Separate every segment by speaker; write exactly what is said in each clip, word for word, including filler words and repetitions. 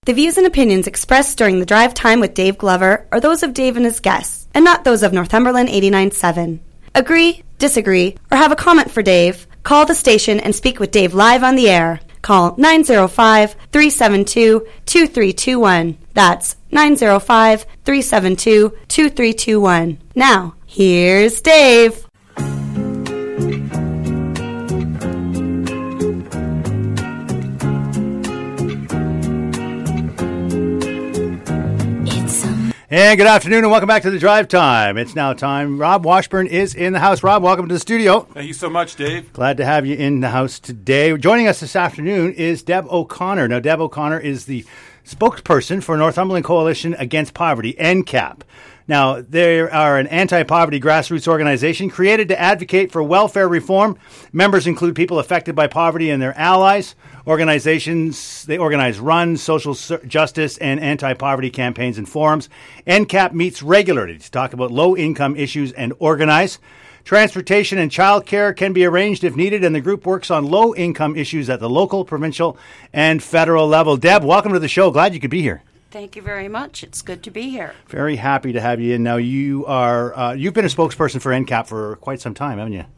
Speaker 1: The views and opinions expressed during the drive time with Dave Glover are those of Dave and his guests, and not those of Northumberland eighty-nine point seven. Agree, disagree, or have a comment for Dave? Call the station and speak with Dave live on the air. Call nine zero five, three seven two, two three two one. That's nine zero five, three seven two, two three two one. Now, here's Dave.
Speaker 2: And good afternoon and welcome back to the Drive Time. It's now time. Rob Washburn is in the house. Rob, welcome to the studio.
Speaker 3: Thank you so much, Dave.
Speaker 2: Glad to have you in the house today. Joining us this afternoon is Deb O'Connor. Now, Deb O'Connor is the spokesperson for Northumberland Coalition Against Poverty, N C A P. Now, they are an anti-poverty grassroots organization created to advocate for welfare reform. Members include people affected by poverty and their allies. Organizations, they organize runs, social justice, and anti-poverty campaigns and forums. N C A P meets regularly to talk about low-income issues and organize. Transportation and childcare can be arranged if needed, and the group works on low-income issues at the local, provincial, and federal level. Deb, welcome to the show. Glad you could be here.
Speaker 4: Thank you very much. It's good to be here.
Speaker 2: Very happy to have you in. Now, you are, uh, you've been a spokesperson for N C A P for quite some time, haven't you?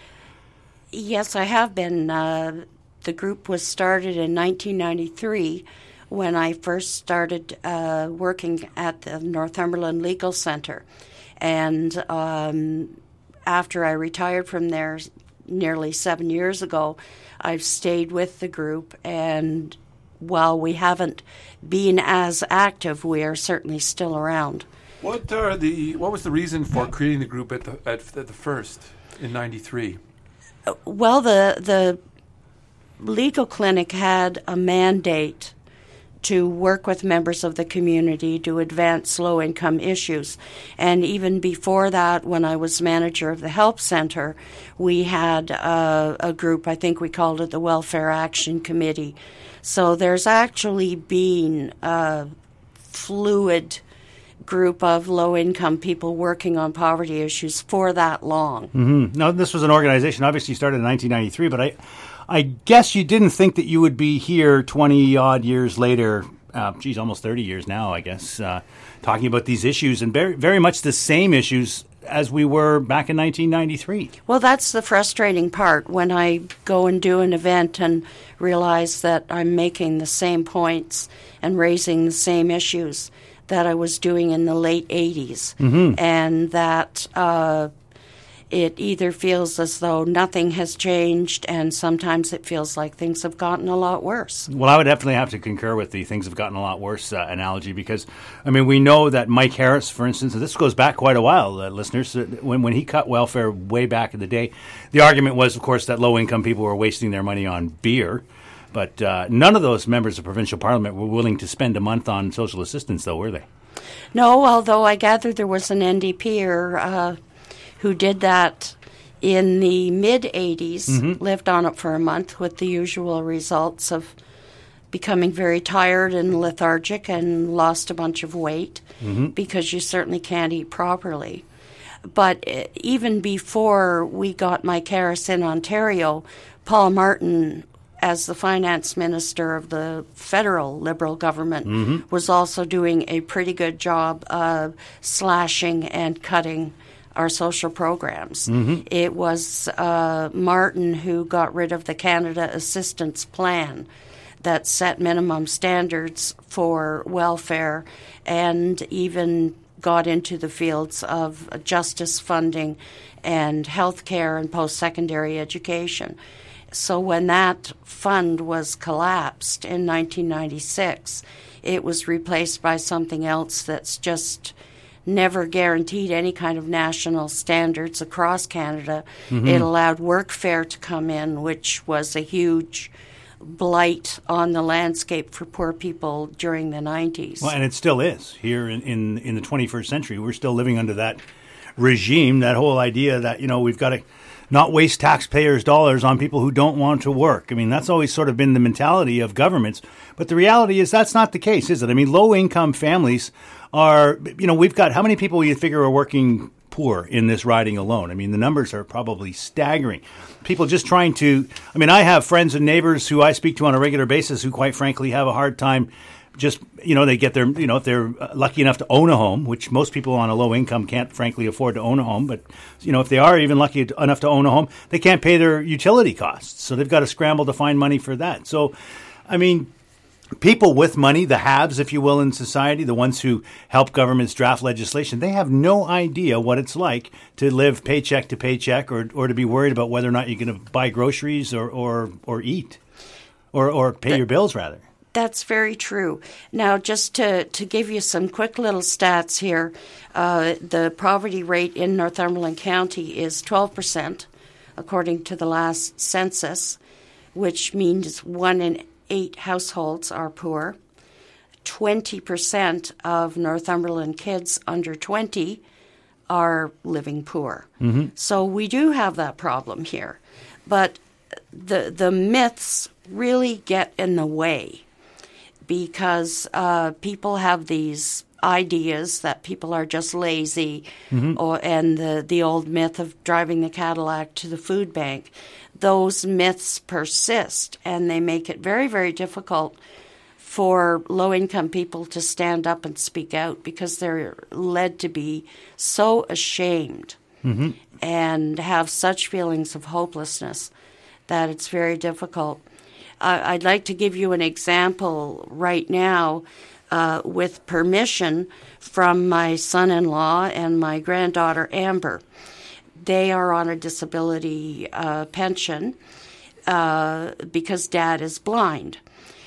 Speaker 4: Yes, I have been. Uh, the group was started in nineteen ninety-three when I first started uh, working at the Northumberland Legal Centre. And um, after I retired from there nearly seven years ago, I've stayed with the group, and while we haven't been as active, we are certainly still around.
Speaker 3: What are the? What was the reason for creating the group at the at, at the first in ninety-three?
Speaker 4: Uh, well, the the legal clinic had a mandate to work with members of the community to advance low-income issues. And even before that, when I was manager of the Help Centre, we had uh, a group, I think we called it the Welfare Action Committee. So there's actually been a fluid group of low-income people working on poverty issues for that long.
Speaker 2: Mm-hmm. Now, this was an organization, obviously started in nineteen ninety-three, but I I guess you didn't think that you would be here twenty-odd years later, uh, geez, almost thirty years now, I guess, uh, talking about these issues, and very, very much the same issues as we were back in nineteen ninety-three.
Speaker 4: Well, that's the frustrating part, when I go and do an event and realize that I'm making the same points and raising the same issues that I was doing in the late eighties, mm-hmm. and that uh, it either feels as though nothing has changed, and sometimes it feels like things have gotten a lot worse.
Speaker 2: Well, I would definitely have to concur with the things have gotten a lot worse uh, analogy, because, I mean, we know that Mike Harris, for instance, and this goes back quite a while, uh, listeners, uh, when, when he cut welfare way back in the day, the argument was, of course, that low-income people were wasting their money on beer. But uh, none of those members of provincial parliament were willing to spend a month on social assistance, though, were they?
Speaker 4: No, although I gather there was an N D P-er uh, who did that in the mid-eighties, mm-hmm. lived on it for a month with the usual results of becoming very tired and lethargic and lost a bunch of weight, mm-hmm. because you certainly can't eat properly. But even before we got Mike Harris in Ontario, Paul Martin, as the finance minister of the federal Liberal government, mm-hmm. was also doing a pretty good job of slashing and cutting our social programs. Mm-hmm. It was uh, Martin who got rid of the Canada Assistance Plan that set minimum standards for welfare, and even got into the fields of justice funding and health care and post-secondary education. So when that fund was collapsed in nineteen ninety-six, it was replaced by something else that's just never guaranteed any kind of national standards across Canada. Mm-hmm. It allowed workfare to come in, which was a huge blight on the landscape for poor people during the nineties.
Speaker 2: Well, and it still is. Here in, in, in the twenty-first century, we're still living under that regime, that whole idea that, you know, we've got to not waste taxpayers' dollars on people who don't want to work. I mean, that's always sort of been the mentality of governments. But the reality is that's not the case, is it? I mean, low-income families are, you know, we've got, how many people you figure are working poor in this riding alone. I mean, the numbers are probably staggering. People just trying to, I mean, I have friends and neighbors who I speak to on a regular basis who quite frankly have a hard time just, you know, they get their, you know, if they're lucky enough to own a home, which most people on a low income can't frankly afford to own a home. But, you know, if they are even lucky enough to own a home, they can't pay their utility costs. So they've got to scramble to find money for that. So, I mean, people with money, the haves, if you will, in society, the ones who help governments draft legislation, they have no idea what it's like to live paycheck to paycheck or, or to be worried about whether or not you're going to buy groceries or, or, or eat or, or pay that, your bills, rather.
Speaker 4: That's very true. Now, just to, to give you some quick little stats here, uh, the poverty rate in Northumberland County is twelve percent, according to the last census, which means one in eight households are poor. twenty percent of Northumberland kids under twenty are living poor. Mm-hmm. So we do have that problem here. But the the myths really get in the way because uh, people have these ideas that people are just lazy, mm-hmm. or and the, the old myth of driving the Cadillac to the food bank. Those myths persist, and they make it very, very difficult for low-income people to stand up and speak out because they're led to be so ashamed mm-hmm. and have such feelings of hopelessness that it's very difficult. Uh, I'd like to give you an example right now uh, with permission from my son-in-law and my granddaughter, Amber. They are on a disability uh, pension uh, because Dad is blind.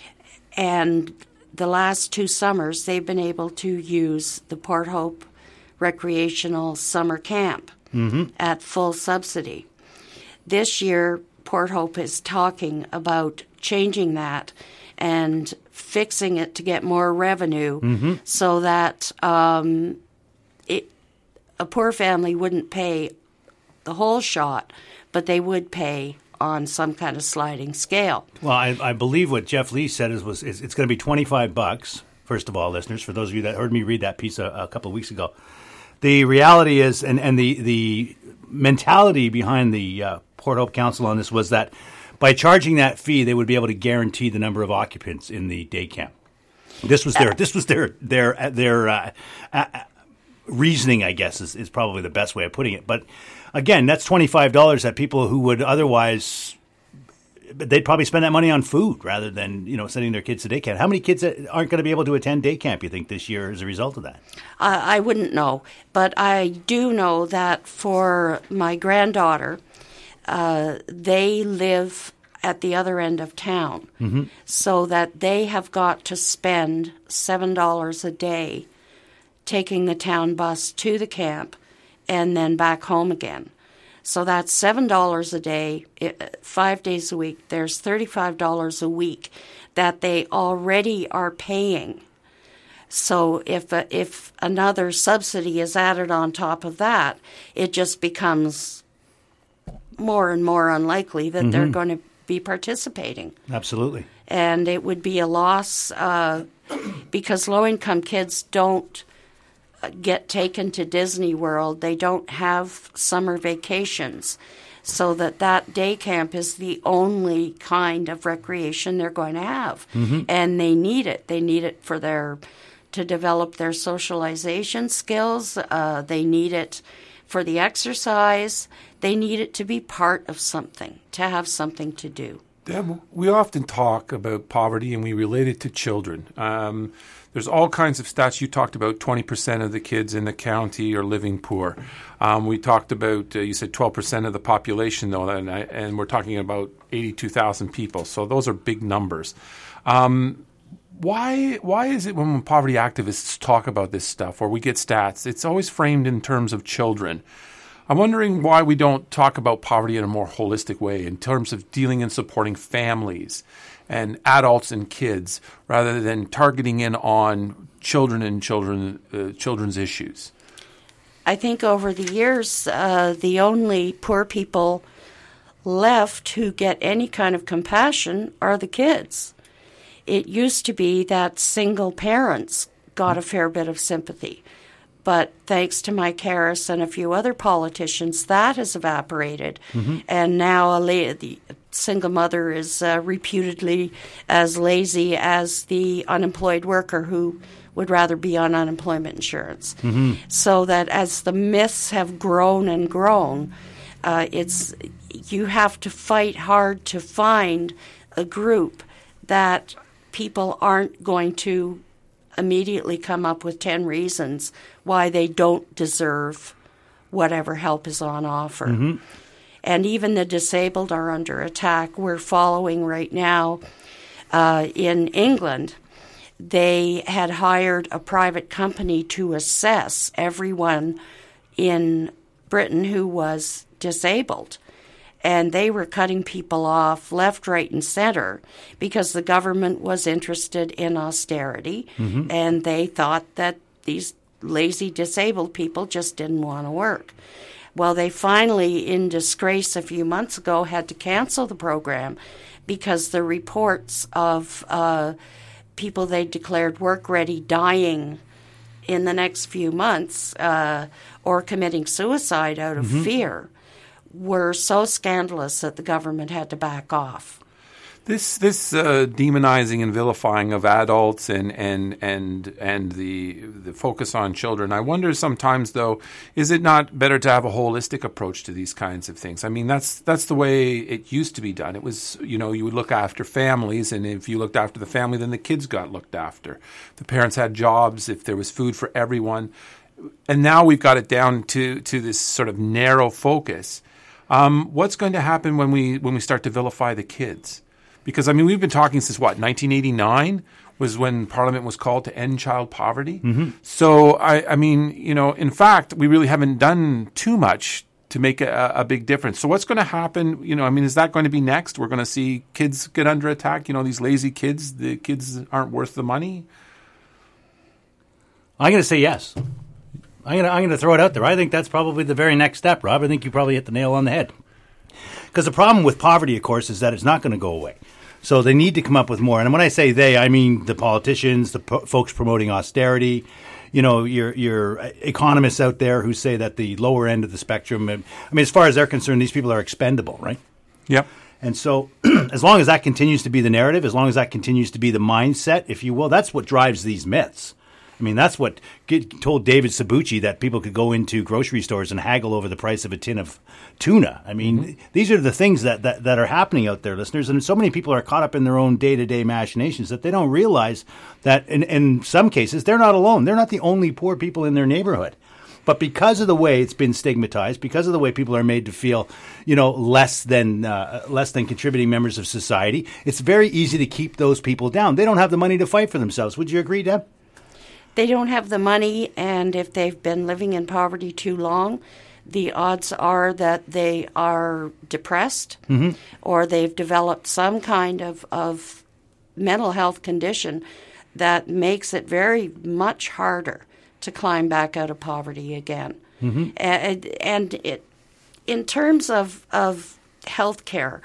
Speaker 4: And the last two summers, they've been able to use the Port Hope Recreational Summer Camp mm-hmm. at full subsidy. This year, Port Hope is talking about changing that and fixing it to get more revenue mm-hmm. so that um, it, a poor family wouldn't pay the whole shot, but they would pay on some kind of sliding scale.
Speaker 2: Well, I, I believe what Jeff Lee said is was is it's going to be twenty-five bucks. First of all, listeners, for those of you that heard me read that piece a, a couple of weeks ago, the reality is, and, and the the mentality behind the uh, Port Hope Council on this was that by charging that fee, they would be able to guarantee the number of occupants in the day camp. This was their this was their their their uh, uh, reasoning, I guess, is, is probably the best way of putting it. But again, that's twenty-five dollars that people who would otherwise, they'd probably spend that money on food rather than, you know, sending their kids to day camp. How many kids aren't going to be able to attend day camp, you think, this year as a result of that?
Speaker 4: Uh, I wouldn't know. But I do know that for my granddaughter, uh, they live at the other end of town, mm-hmm. so that they have got to spend seven dollars a day taking the town bus to the camp and then back home again. So that's seven dollars a day, five days a week. There's thirty-five dollars a week that they already are paying. So if uh, if another subsidy is added on top of that, it just becomes more and more unlikely that mm-hmm. they're going to be participating.
Speaker 2: Absolutely.
Speaker 4: And it would be a loss uh, because low-income kids don't get taken to Disney World. They don't have summer vacations, so that that day camp is the only kind of recreation they're going to have. Mm-hmm. And they need it. They need it for their to develop their socialization skills. Uh, they need it for the exercise. They need it to be part of something, to have something to do.
Speaker 3: Deb, we often talk about poverty and we relate it to children. Um, there's all kinds of stats. You talked about twenty percent of the kids in the county are living poor. Um, we talked about, uh, you said twelve percent of the population, though, and, I, and we're talking about eighty-two thousand people. So those are big numbers. Um, why why is it when poverty activists talk about this stuff or we get stats, it's always framed in terms of children? I'm wondering why we don't talk about poverty in a more holistic way in terms of dealing and supporting families and adults and kids rather than targeting in on children and children uh, children's issues.
Speaker 4: I think over the years, uh, the only poor people left who get any kind of compassion are the kids. It used to be that single parents got a fair bit of sympathy. But thanks to Mike Harris and a few other politicians, that has evaporated. Mm-hmm. And now a la- the single mother is uh, reputedly as lazy as the unemployed worker who would rather be on unemployment insurance. Mm-hmm. So that as the myths have grown and grown, uh, it's you have to fight hard to find a group that people aren't going to immediately come up with ten reasons why they don't deserve whatever help is on offer. Mm-hmm. And even the disabled are under attack. We're following right now uh, in England. They had hired a private company to assess everyone in Britain who was disabled. And they were cutting people off left, right, and center because the government was interested in austerity, mm-hmm. and they thought that these lazy disabled people just didn't want to work. Well, they finally, in disgrace a few months ago, had to cancel the program because the reports of uh, people they declared work-ready dying in the next few months uh, or committing suicide out of mm-hmm. fear were so scandalous that the government had to back off.
Speaker 3: This this uh, demonizing and vilifying of adults and and and and the the focus on children. I wonder sometimes, though, is it not better to have a holistic approach to these kinds of things? I mean, that's that's the way it used to be done. It was, you know, you would look after families, and if you looked after the family, then the kids got looked after. The parents had jobs. If there was food for everyone, and now we've got it down to to this sort of narrow focus. Um, what's going to happen when we when we start to vilify the kids? Because, I mean, we've been talking since, what, nineteen eighty-nine was when Parliament was called to end child poverty. Mm-hmm. So, I, I mean, you know, in fact, we really haven't done too much to make a, a big difference. So what's going to happen? You know, I mean, is that going to be next? We're going to see kids get under attack? You know, these lazy kids, the kids aren't worth the money?
Speaker 2: I'm going to say yes. I'm going to I'm going to throw it out there. I think that's probably the very next step, Rob. I think you probably hit the nail on the head. Because the problem with poverty, of course, is that it's not going to go away. So they need to come up with more. And when I say they, I mean the politicians, the po- folks promoting austerity, you know, your your economists out there who say that the lower end of the spectrum, I mean, as far as they're concerned, these people are expendable, right?
Speaker 3: Yep.
Speaker 2: And so as long as that continues to be the narrative, as long as that continues to be the mindset, if you will, that's what drives these myths. I mean, that's what get, told David Sabucci that people could go into grocery stores and haggle over the price of a tin of tuna. I mean, mm-hmm. these are the things that, that, that are happening out there, listeners. And so many people are caught up in their own day-to-day machinations that they don't realize that in, in some cases they're not alone. They're not the only poor people in their neighborhood. But because of the way it's been stigmatized, because of the way people are made to feel, you know, less than uh, less than contributing members of society, it's very easy to keep those people down. They don't have the money to fight for themselves. Would you agree, Deb?
Speaker 4: They don't have the money, and if they've been living in poverty too long, the odds are that they are depressed mm-hmm. or they've developed some kind of, of mental health condition that makes it very much harder to climb back out of poverty again. Mm-hmm. And, and it, in terms of, of health care,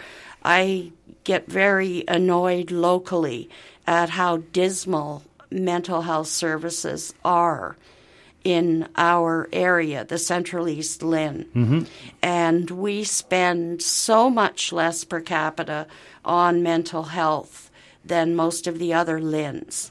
Speaker 4: I get very annoyed locally at how dismal mental health services are in our area, the Central East Lynn. Mm-hmm. And we spend so much less per capita on mental health than most of the other Lyns.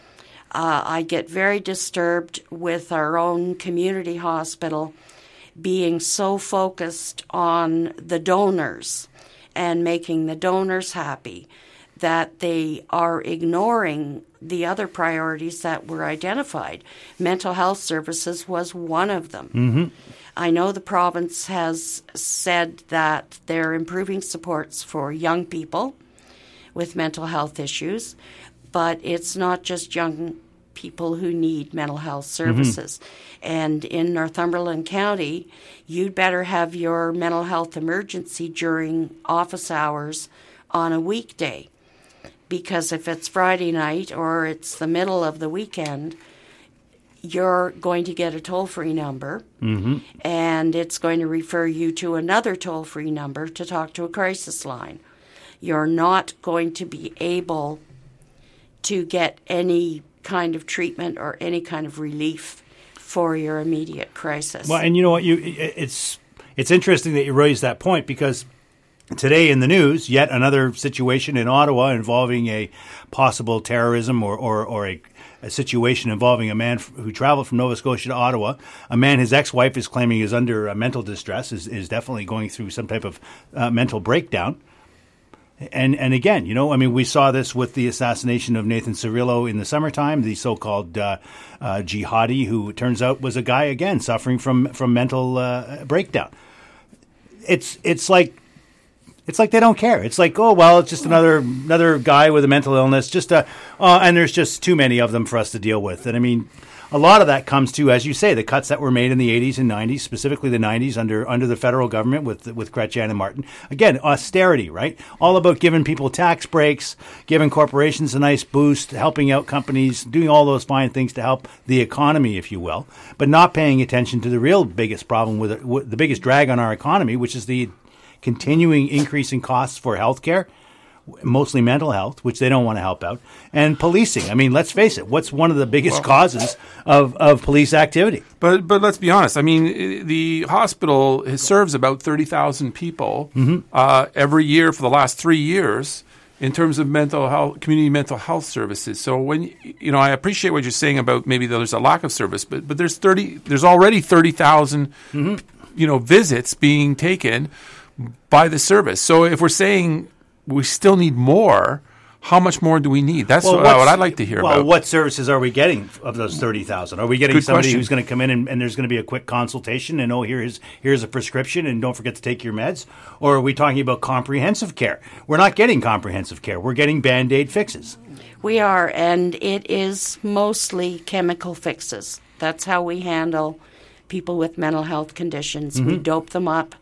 Speaker 4: Uh, I get very disturbed with our own community hospital being so focused on the donors and making the donors happy that they are ignoring the other priorities that were identified. Mental health services was one of them. Mm-hmm. I know the province has said that they're improving supports for young people with mental health issues, but it's not just young people who need mental health services. Mm-hmm. And in Northumberland County, you'd better have your mental health emergency during office hours on a weekday. Because if it's Friday night or it's the middle of the weekend, you're going to get a toll-free number, mm-hmm. and it's going to refer you to another toll-free number to talk to a crisis line. You're not going to be able to get any kind of treatment or any kind of relief for your immediate crisis.
Speaker 2: Well, and you know what? You it's it's interesting that you raised that point, because today in the news, yet another situation in Ottawa involving a possible terrorism or or, or a, a situation involving a man f- who traveled from Nova Scotia to Ottawa. A man his ex-wife is claiming is under uh, mental distress, is, is definitely going through some type of uh, mental breakdown. And and again, you know, I mean, we saw this with the assassination of Nathan Cirillo in the summertime, the so-called uh, uh, jihadi, who it turns out was a guy, again, suffering from, from mental uh, breakdown. It's it's like it's like they don't care. It's like, oh, well, it's just another another guy with a mental illness, just a, uh, and there's just too many of them for us to deal with. And I mean, a lot of that comes to, as you say, the cuts that were made in the eighties and nineties, specifically the nineties under under the federal government with with Chrétien and Martin. Again, austerity, right? All about giving people tax breaks, giving corporations a nice boost, helping out companies, doing all those fine things to help the economy, if you will, but not paying attention to the real biggest problem with, it, with the biggest drag on our economy, which is the continuing increasing costs for healthcare, mostly mental health, which they don't want to help out, and policing. I mean, let's face it, what's one of the biggest well, causes of, of police activity?
Speaker 3: But but let's be honest. I mean, the hospital serves about thirty thousand people mm-hmm. uh, every year for the last three years in terms of mental health, community mental health services. So when, you know, I appreciate what you're saying about maybe there's a lack of service, but but there's thirty, there's already thirty thousand, mm-hmm. you know, visits being taken by the service. So if we're saying we still need more, how much more do we need? That's well, what, what I'd like to hear
Speaker 2: well,
Speaker 3: about.
Speaker 2: Well, what services are we getting of those thirty thousand? Are we getting
Speaker 3: Good
Speaker 2: somebody
Speaker 3: question.
Speaker 2: who's going to come in and, and there's going to be a quick consultation and, oh, here's, here's a prescription and don't forget to take your meds? Or are we talking about comprehensive care? We're not getting comprehensive care. We're getting Band-Aid fixes.
Speaker 4: We are, and it is mostly chemical fixes. That's how we handle people with mental health conditions. Mm-hmm. We dope them up,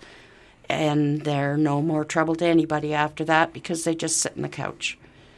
Speaker 4: and they're no more trouble to anybody after that because they just sit on the couch.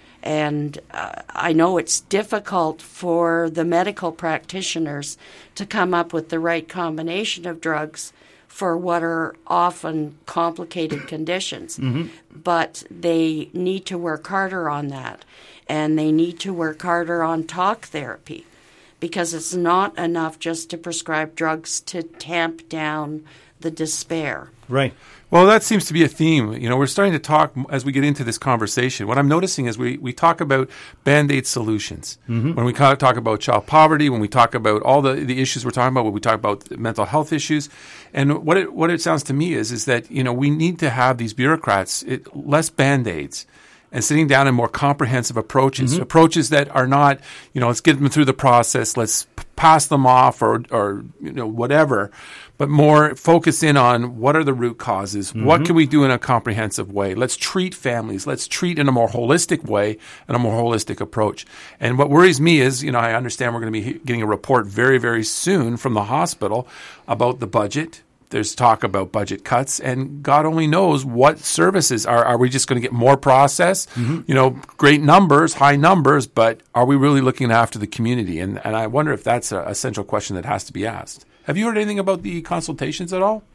Speaker 4: And uh, I know it's difficult for the medical practitioners to come up with the right combination of drugs for what are often complicated conditions. Mm-hmm. But they need to work harder on that. And they need to work harder on talk therapy, because it's not enough just to prescribe drugs to tamp down the despair.
Speaker 2: Right.
Speaker 3: Well, that seems to be a theme. You know, we're starting to talk as we get into this conversation. What I'm noticing is we, we talk about Band-Aid solutions. Mm-hmm. When we talk about child poverty, when we talk about all the, the issues we're talking about, when we talk about mental health issues. And what it, what it sounds to me is, is that, you know, we need to have these bureaucrats, it, less Band-Aids, and sitting down in more comprehensive approaches, mm-hmm. approaches that are not, you know, let's get them through the process, let's p- pass them off or, or, you know, whatever, but more focus in on what are the root causes, mm-hmm. what can we do in a comprehensive way, let's treat families, let's treat in a more holistic way and a more holistic approach. And what worries me is, you know, I understand we're going to be getting a report very, very soon from the hospital about the budget. There's talk about budget cuts, and God only knows what services. Are are we just going to get more process? Mm-hmm. You know, great numbers, high numbers, but are we really looking after the community? And and I wonder if that's a, a central question that has to be asked. Have you heard anything about the consultations at all?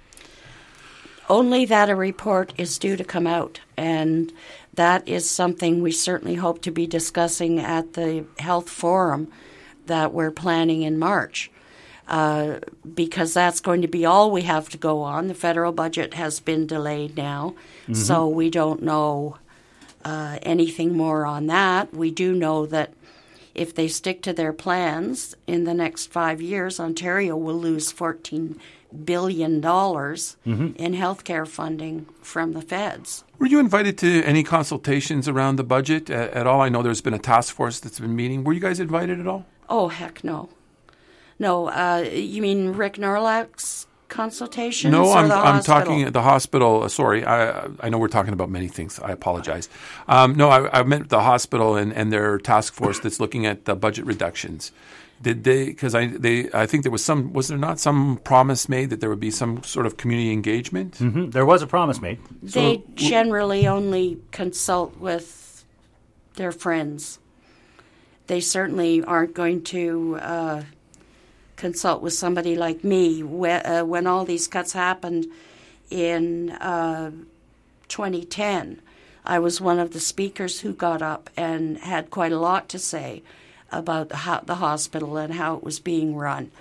Speaker 4: Only that a report is due to come out, and that is something we certainly hope to be discussing at the health forum that we're planning in March. Uh, because that's going to be all we have to go on. The federal budget has been delayed now, mm-hmm. so we don't know uh, anything more on that. We do know that if they stick to their plans, in the next five years, Ontario will lose fourteen billion dollars mm-hmm. in healthcare funding from the feds.
Speaker 3: Were you invited to any consultations around the budget at, at all? I know there's been a task force that's been meeting. Were you guys invited at all?
Speaker 4: Oh, heck no. No, uh, you mean Rick Norlack's consultations?
Speaker 3: No,
Speaker 4: or
Speaker 3: I'm
Speaker 4: the
Speaker 3: I'm
Speaker 4: hospital?
Speaker 3: talking at the hospital. Uh, sorry, I I know we're talking about many things. I apologize. Um, no, I, I meant the hospital and, and their task force that's looking at the budget reductions. Did they? Because I they I think there was some. Was there not some promise made that there would be some sort of community engagement?
Speaker 2: Mm-hmm. There was a promise made.
Speaker 4: They
Speaker 3: So,
Speaker 4: generally only consult with their friends. They certainly aren't going to uh, consult with somebody like me. When, uh, when all these cuts happened in uh, twenty ten, I was one of the speakers who got up and had quite a lot to say about the, ho- the hospital and how it was being run.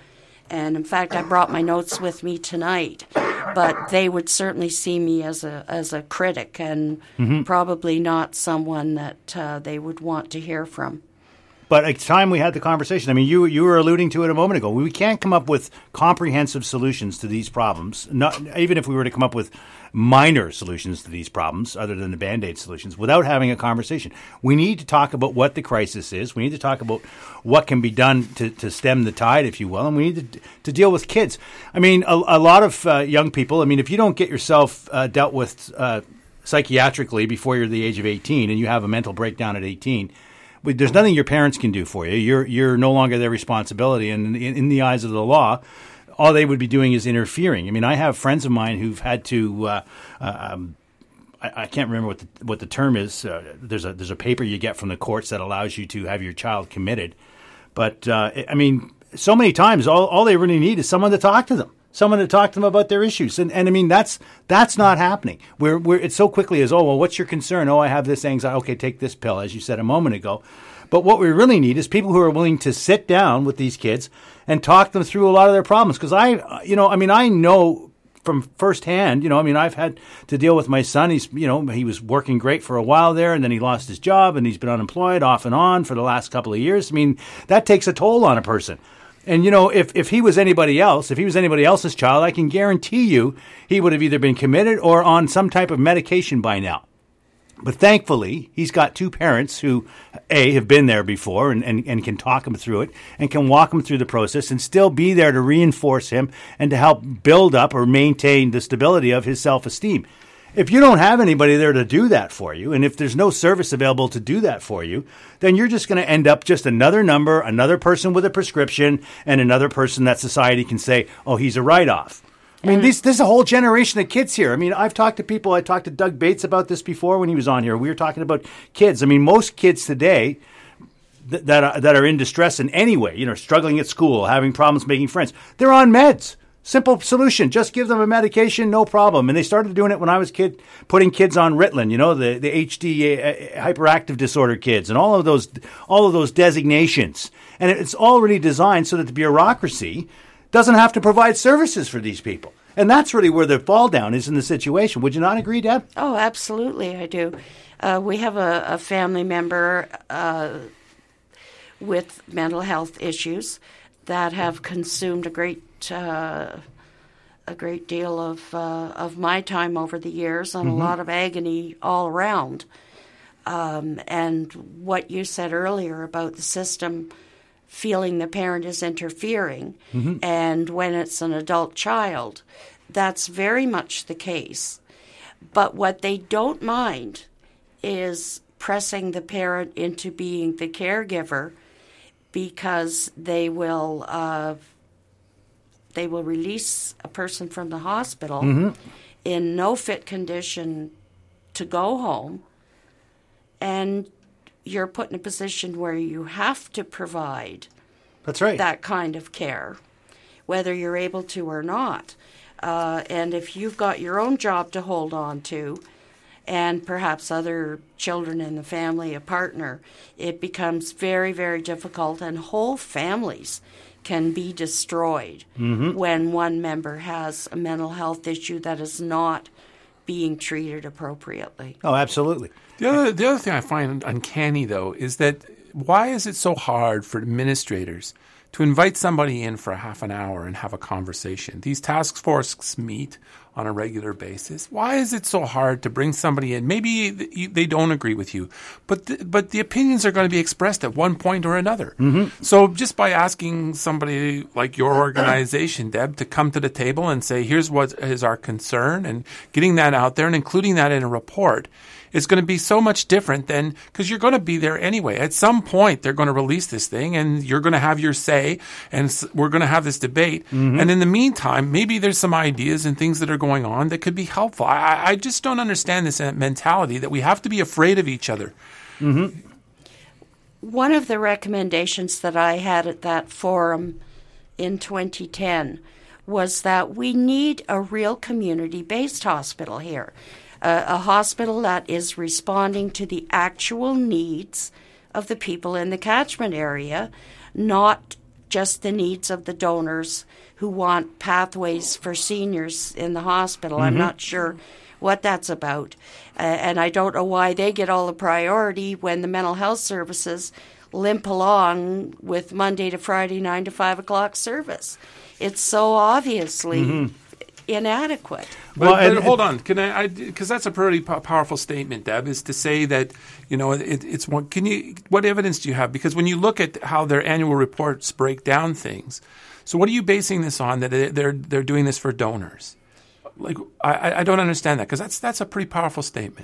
Speaker 4: And in fact, I brought my notes with me tonight. But they would certainly see me as a as a critic, and mm-hmm. probably not someone that uh, they would want to hear from.
Speaker 2: But it's time we had the conversation. I mean, you you were alluding to it a moment ago. We can't come up with comprehensive solutions to these problems, not, even if we were to come up with minor solutions to these problems, other than the Band-Aid solutions, without having a conversation. We need to talk about what the crisis is. We need to talk about what can be done to, to stem the tide, if you will, and we need to, to deal with kids. I mean, a, a lot of uh, young people, I mean, if you don't get yourself uh, dealt with uh, psychiatrically before you're the age of eighteen and you have a mental breakdown at eighteen, there's nothing your parents can do for you. You're you're no longer their responsibility. And in, in the eyes of the law, all they would be doing is interfering. I mean, I have friends of mine who've had to uh, uh, um, I, I can't remember what the, what the term is. Uh, there's a there's a paper you get from the courts that allows you to have your child committed. But, uh, I mean, so many times all, all they really need is someone to talk to them. Someone to talk to them about their issues. And, and I mean, that's that's not happening. We're, we're, it's so quickly as, oh, well, what's your concern? Oh, I have this anxiety. Okay, take this pill, as you said a moment ago. But what we really need is people who are willing to sit down with these kids and talk them through a lot of their problems. Because I, you know, I mean, I know from firsthand, you know, I mean, I've had to deal with my son. He's, you know, he was working great for a while there, and then he lost his job, and he's been unemployed off and on for the last couple of years. I mean, that takes a toll on a person. And, you know, if, if he was anybody else, if he was anybody else's child, I can guarantee you he would have either been committed or on some type of medication by now. But thankfully, he's got two parents who, A, have been there before and, and, and can talk him through it and can walk him through the process and still be there to reinforce him and to help build up or maintain the stability of his self-esteem. If you don't have anybody there to do that for you, and if there's no service available to do that for you, then you're just going to end up just another number, another person with a prescription, and another person that society can say, oh, he's a write-off. I mean, this, this is a whole generation of kids here. I mean, I've talked to people. I talked to Doug Bates about this before when he was on here. We were talking about kids. I mean, most kids today th- that are, that are in distress in any way, you know, struggling at school, having problems making friends, they're on meds. Simple solution. Just give them a medication, no problem. And they started doing it when I was a kid, putting kids on Ritalin, you know, the, the H D uh, hyperactive disorder kids and all of those all of those designations. And it's already designed so that the bureaucracy doesn't have to provide services for these people. And that's really where the fall down is in the situation. Would you not agree, Deb?
Speaker 4: Oh, absolutely, I do. Uh, we have a, a family member uh, with mental health issues that have consumed a great uh, a great deal of uh, of my time over the years, and mm-hmm. a lot of agony all around. Um, and what you said earlier about the system feeling the parent is interfering, mm-hmm. and when it's an adult child, that's very much the case. But what they don't mind is pressing the parent into being the caregiver, because they will uh, they will release a person from the hospital mm-hmm. in no fit condition to go home, and you're put in a position where you have to provide
Speaker 2: That's right.
Speaker 4: that kind of care, whether you're able to or not. Uh, and if you've got your own job to hold on to, and perhaps other children in the family, a partner, it becomes very, very difficult, and whole families can be destroyed mm-hmm. when one member has a mental health issue that is not being treated appropriately.
Speaker 2: Oh, absolutely.
Speaker 3: The other, the other thing I find uncanny, though, is that why is it so hard for administrators to invite somebody in for a half an hour and have a conversation? These task forces meet on a regular basis. Why is it so hard to bring somebody in? Maybe they don't agree with you, but the, but the opinions are going to be expressed at one point or another. Mm-hmm. So just by asking somebody like your organization, Deb, to come to the table and say, here's what is our concern, and getting that out there and including that in a report, is going to be so much different than, because you're going to be there anyway. At some point, they're going to release this thing, and you're going to have your say, and we're going to have this debate. Mm-hmm. And in the meantime, maybe there's some ideas and things that are going on that could be helpful. I, I just don't understand this mentality that we have to be afraid of each other.
Speaker 4: Mm-hmm. One of the recommendations that I had at that forum in twenty ten was that we need a real community-based hospital here. Uh, a hospital that is responding to the actual needs of the people in the catchment area, not just the needs of the donors who want pathways for seniors in the hospital. Mm-hmm. I'm not sure what that's about. Uh, and I don't know why they get all the priority when the mental health services limp along with Monday to Friday, nine to five o'clock service. It's so obviously mm-hmm. inadequate.
Speaker 3: But, well, and, but hold on, can I? Because that's a pretty po- powerful statement, Deb. Is to say that you know it, it's one. Can you? What evidence do you have? Because when you look at how their annual reports break down things, so what are you basing this on? That they're they're doing this for donors? Like I, I don't understand that, because that's that's a pretty powerful statement.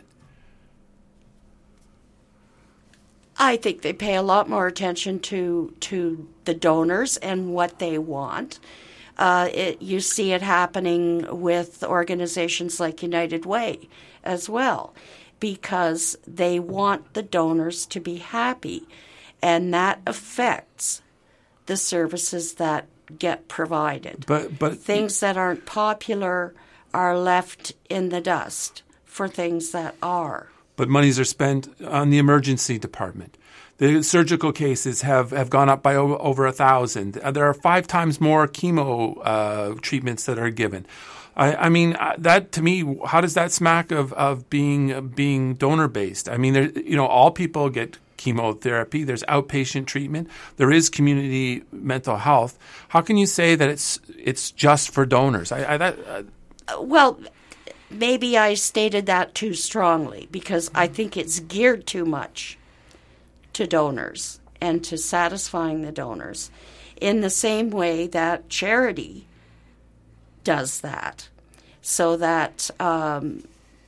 Speaker 4: I think they pay a lot more attention to to the donors and what they want. Uh, it, you see it happening with organizations like United Way as well, because they want the donors to be happy, and that affects the services that get provided.
Speaker 3: But but
Speaker 4: things that aren't popular are left in the dust for things that are.
Speaker 3: But monies are spent on the emergency department. The surgical cases have, have gone up by over, over a thousand. Uh, there are five times more chemo uh, treatments that are given. I, I mean, uh, that to me, how does that smack of of being uh, being donor based? I mean, there, you know, all people get chemotherapy. There's outpatient treatment. There is community mental health. How can you say that it's it's just for donors? I, I that. Uh,
Speaker 4: well. Maybe I stated that too strongly, because I think it's geared too much to donors and to satisfying the donors, in the same way that charity does that, so that um,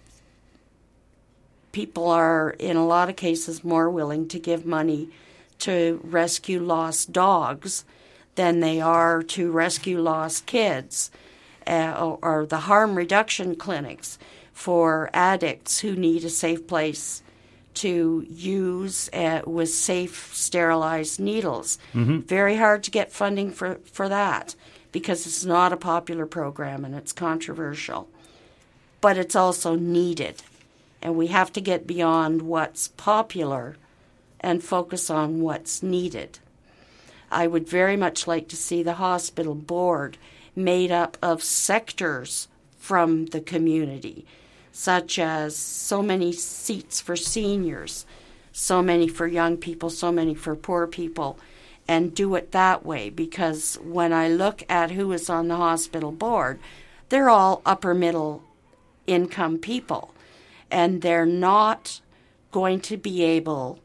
Speaker 4: people are, in a lot of cases, more willing to give money to rescue lost dogs than they are to rescue lost kids. Uh, or, or the harm reduction clinics for addicts who need a safe place to use uh, with safe, sterilized needles. Mm-hmm. Very hard to get funding for, for that, because it's not a popular program and it's controversial. But it's also needed. And we have to get beyond what's popular and focus on what's needed. I would very much like to see the hospital board made up of sectors from the community, such as so many seats for seniors, so many for young people, so many for poor people, and do it that way. Because when I look at who is on the hospital board, they're all upper middle income people, and they're not going to be able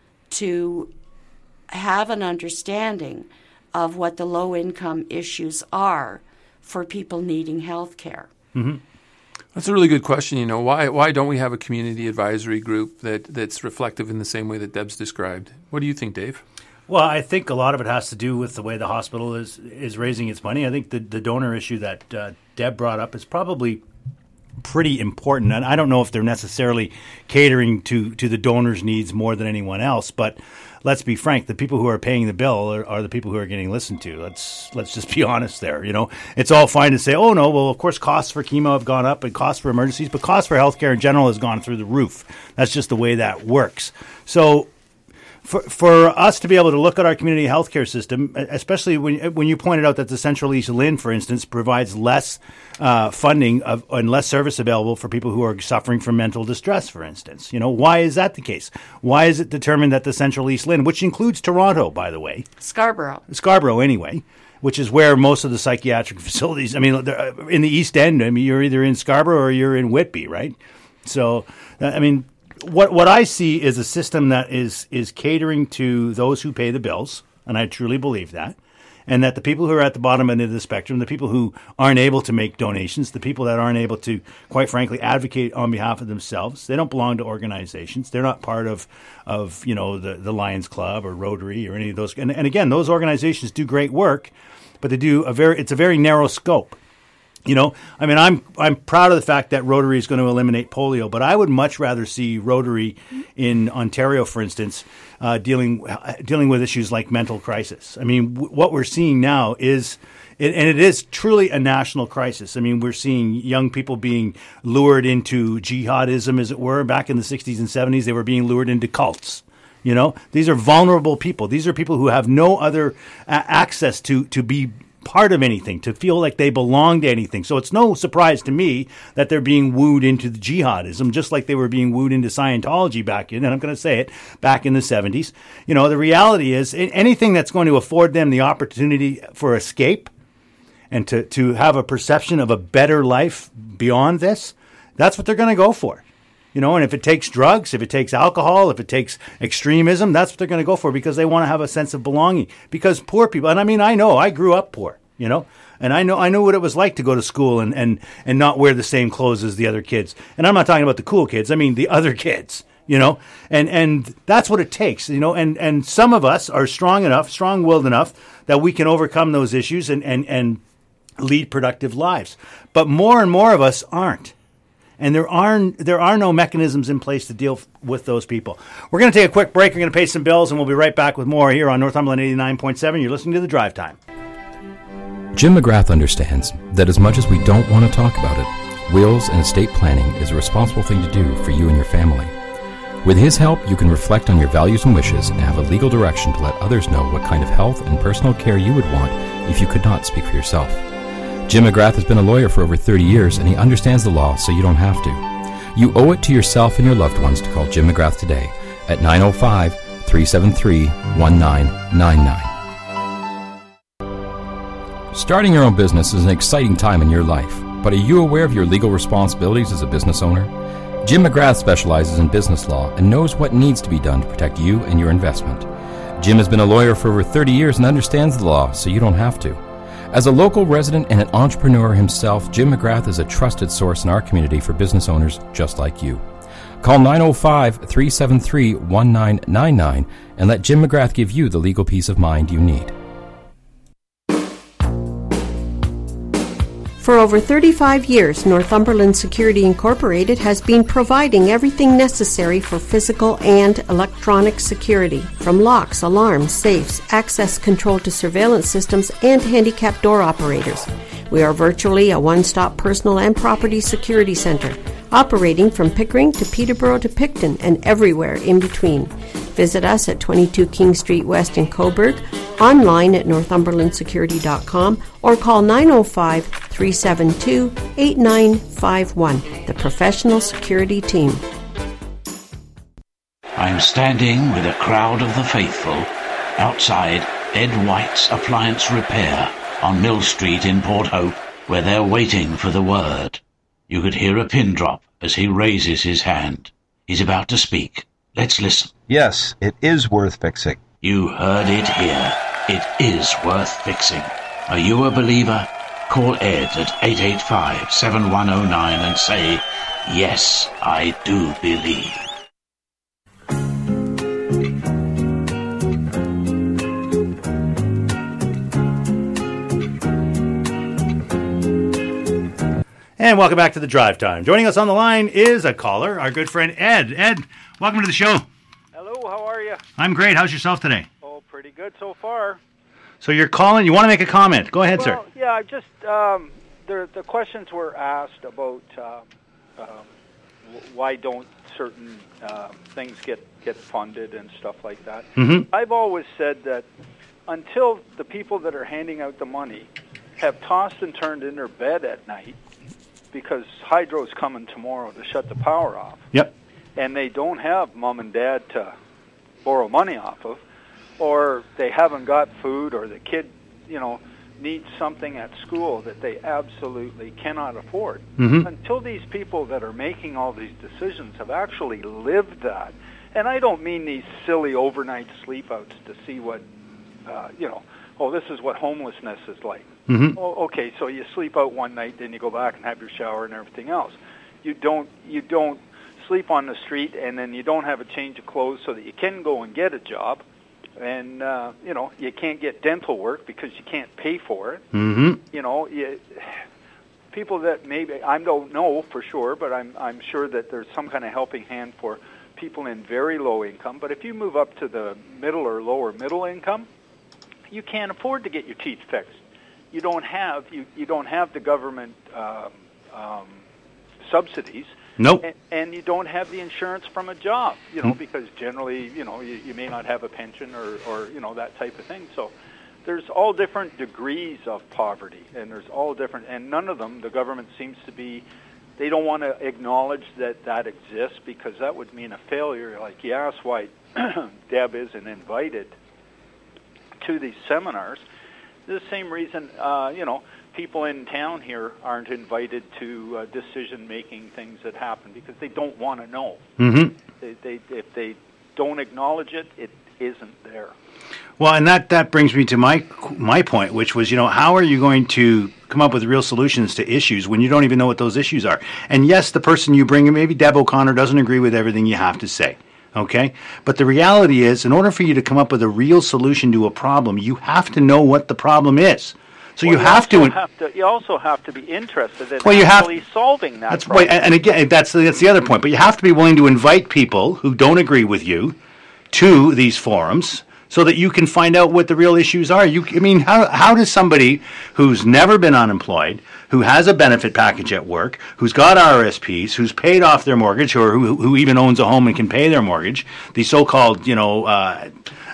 Speaker 4: to have an understanding of what the low-income issues are for people needing health care.
Speaker 3: Mm-hmm. That's a really good question. You know, why why don't we have a community advisory group that, that's reflective in the same way that Deb's described? What do you think, Dave?
Speaker 2: Well, I think a lot of it has to do with the way the hospital is is raising its money. I think the, the donor issue that uh, Deb brought up is probably pretty important. And I don't know if they're necessarily catering to, to the donors' needs more than anyone else, but let's be frank, the people who are paying the bill are, are the people who are getting listened to. Let's let's just be honest there. You know, it's all fine to say, oh, no, well, of course, costs for chemo have gone up and costs for emergencies, but costs for healthcare in general has gone through the roof. That's just the way that works. So for for us to be able to look at our community healthcare system, especially when when you pointed out that the Central East L I N, for instance, provides less uh, funding of, and less service available for people who are suffering from mental distress, for instance. You know, why is that the case? Why is it determined that the Central East L I N, which includes Toronto, by the way,
Speaker 4: Scarborough,
Speaker 2: Scarborough anyway, which is where most of the psychiatric facilities, I mean, in the East End, I mean, you're either in Scarborough or you're in Whitby, right? So, I mean, What what I see is a system that is is catering to those who pay the bills, and I truly believe that, and that the people who are at the bottom end of the spectrum, the people who aren't able to make donations, the people that aren't able to, quite frankly, advocate on behalf of themselves, they don't belong to organizations. They're not part of, of you know, the, the Lions Club or Rotary or any of those. And, and again, those organizations do great work, but they do a very it's a very narrow scope. You know, I mean, I'm I'm proud of the fact that Rotary is going to eliminate polio, but I would much rather see Rotary in Ontario, for instance, uh, dealing dealing with issues like mental crisis. I mean, w- what we're seeing now is, it, and it is truly a national crisis. I mean, we're seeing young people being lured into jihadism, as it were. Back in the sixties and seventies, they were being lured into cults. You know, these are vulnerable people. These are people who have no other uh, access to, to be part of anything, to feel like they belong to anything. So it's no surprise to me that they're being wooed into the jihadism, just like they were being wooed into Scientology back in, and I'm going to say it, back in the seventies. You know, the reality is anything that's going to afford them the opportunity for escape and to, to have a perception of a better life beyond this, that's what they're going to go for. You know, and if it takes drugs, if it takes alcohol, if it takes extremism, that's what they're going to go for because they want to have a sense of belonging. Because poor people, and I mean, I know, I grew up poor, you know, and I know I know what it was like to go to school and, and, and not wear the same clothes as the other kids. And I'm not talking about the cool kids. I mean, the other kids, you know, and, and that's what it takes, you know, and, and some of us are strong enough, strong-willed enough that we can overcome those issues and, and, and lead productive lives. But more and more of us aren't. And there are there are no mechanisms in place to deal f- with those people. We're going to take a quick break. We're going to pay some bills, and we'll be right back with more here on Northumberland eighty-nine point seven. You're listening to The Drive Time.
Speaker 5: Jim McGrath understands that as much as we don't want to talk about it, wills and estate planning is a responsible thing to do for you and your family. With his help, you can reflect on your values and wishes and have a legal direction to let others know what kind of health and personal care you would want if you could not speak for yourself. Jim McGrath has been a lawyer for over thirty years, and he understands the law, so you don't have to. You owe it to yourself and your loved ones to call Jim McGrath today at nine oh five, three seven three, one nine nine nine. Starting your own business is an exciting time in your life, but are you aware of your legal responsibilities as a business owner? Jim McGrath specializes in business law and knows what needs to be done to protect you and your investment. Jim has been a lawyer for over thirty years and understands the law, so you don't have to. As a local resident and an entrepreneur himself, Jim McGrath is a trusted source in our community for business owners just like you. Call nine oh five, three seven three, one nine nine nine and let Jim McGrath give you the legal peace of mind you need.
Speaker 6: For over thirty-five years, Northumberland Security Incorporated has been providing everything necessary for physical and electronic security, from locks, alarms, safes, access control to surveillance systems, and handicap door operators. We are virtually a one-stop personal and property security center, operating from Pickering to Peterborough to Picton and everywhere in between. Visit us at twenty-two King Street West in Coburg, online at northumberland security dot com, or call nine oh five, three seven two, eight nine five one, the professional security team.
Speaker 7: I'm standing with a crowd of the faithful outside Ed White's Appliance Repair on Mill Street in Port Hope, where they're waiting for the word. You could hear a pin drop as he raises his hand. He's about to speak. Let's listen.
Speaker 8: Yes, it is worth fixing.
Speaker 7: You heard it here. It is worth fixing. Are you a believer? Call Ed at eight eight five, seven one oh nine and say, yes, I do believe.
Speaker 2: And welcome back to The Drive Time. Joining us on the line is a caller, our good friend Ed. Ed, welcome to the show.
Speaker 9: Hello, how are you?
Speaker 2: I'm great. How's yourself today?
Speaker 9: Oh, pretty good so far.
Speaker 2: So you're calling, you want to make a comment. Go ahead,
Speaker 9: well,
Speaker 2: sir.
Speaker 9: Yeah, I just, um, the, the questions were asked about um, um, why don't certain uh, things get, get funded and stuff like that.
Speaker 2: Mm-hmm.
Speaker 9: I've always said that until the people that are handing out the money have tossed and turned in their bed at night, because Hydro's coming tomorrow to shut the power off.
Speaker 2: Yep.
Speaker 9: And they don't have mom and dad to borrow money off of, or they haven't got food, or the kid, you know, needs something at school that they absolutely cannot afford.
Speaker 2: Mm-hmm.
Speaker 9: Until these people that are making all these decisions have actually lived that, and I don't mean these silly overnight sleepouts to see what, uh, you know, oh, this is what homelessness is like.
Speaker 2: Mm-hmm.
Speaker 9: Oh, okay, so you sleep out one night, then you go back and have your shower and everything else. You don't you don't sleep on the street, and then you don't have a change of clothes so that you can go and get a job, and uh, you know you can't get dental work because you can't pay for it.
Speaker 2: Mm-hmm.
Speaker 9: You know, you, people that maybe I don't know for sure, but I'm I'm sure that there's some kind of helping hand for people in very low income. But if you move up to the middle or lower middle income, you can't afford to get your teeth fixed. You don't have you, you don't have the government um, um, subsidies.
Speaker 2: Nope.
Speaker 9: And, and you don't have the insurance from a job, you know, mm. because generally, you know, you, you may not have a pension or, or, you know, that type of thing. So there's all different degrees of poverty, and there's all different, and none of them, the government seems to be, they don't want to acknowledge that that exists, because that would mean a failure. Like, you ask why Deb isn't invited to these seminars. The same reason, uh, you know, people in town here aren't invited to uh, decision-making things that happen, because they don't want to know.
Speaker 2: Mm-hmm.
Speaker 9: They, they, if they don't acknowledge it, it isn't there.
Speaker 2: Well, and that, that brings me to my my point, which was, you know, how are you going to come up with real solutions to issues when you don't even know what those issues are? And yes, the person you bring in, maybe Deb O'Connor, doesn't agree with everything you have to say, okay? But the reality is, in order for you to come up with a real solution to a problem, you have to know what the problem is. So
Speaker 9: well,
Speaker 2: you, have,
Speaker 9: you
Speaker 2: to,
Speaker 9: have to. You also have to be interested in
Speaker 2: well, you
Speaker 9: actually
Speaker 2: have,
Speaker 9: solving that
Speaker 2: that's
Speaker 9: problem.
Speaker 2: Right, and again, that's that's the other point. But you have to be willing to invite people who don't agree with you to these forums, so that you can find out what the real issues are. You, I mean, how how does somebody who's never been unemployed, who has a benefit package at work, who's got R R S Ps, who's paid off their mortgage, or who, who even owns a home and can pay their mortgage, the so-called, you know, uh,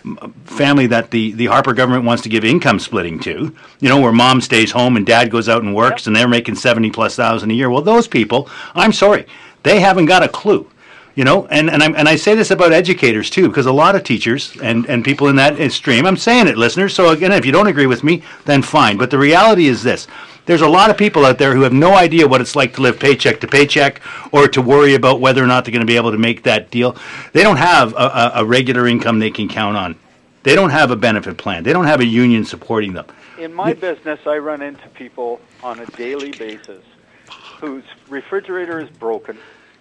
Speaker 2: family that the, the Harper government wants to give income splitting to, you know, where mom stays home and dad goes out and works, yep. and they're making seventy plus thousand a year. Well, those people, I'm sorry, they haven't got a clue. You know, and, and, I'm, and I say this about educators, too, because a lot of teachers and, and people in that stream, I'm saying it, listeners, so again, if you don't agree with me, then fine. But the reality is this. There's a lot of people out there who have no idea what it's like to live paycheck to paycheck, or to worry about whether or not they're going to be able to make that deal. They don't have a, a, a regular income they can count on. They don't have a benefit plan. They don't have a union supporting them.
Speaker 9: In my business, I run into people on a daily basis whose refrigerator is broken.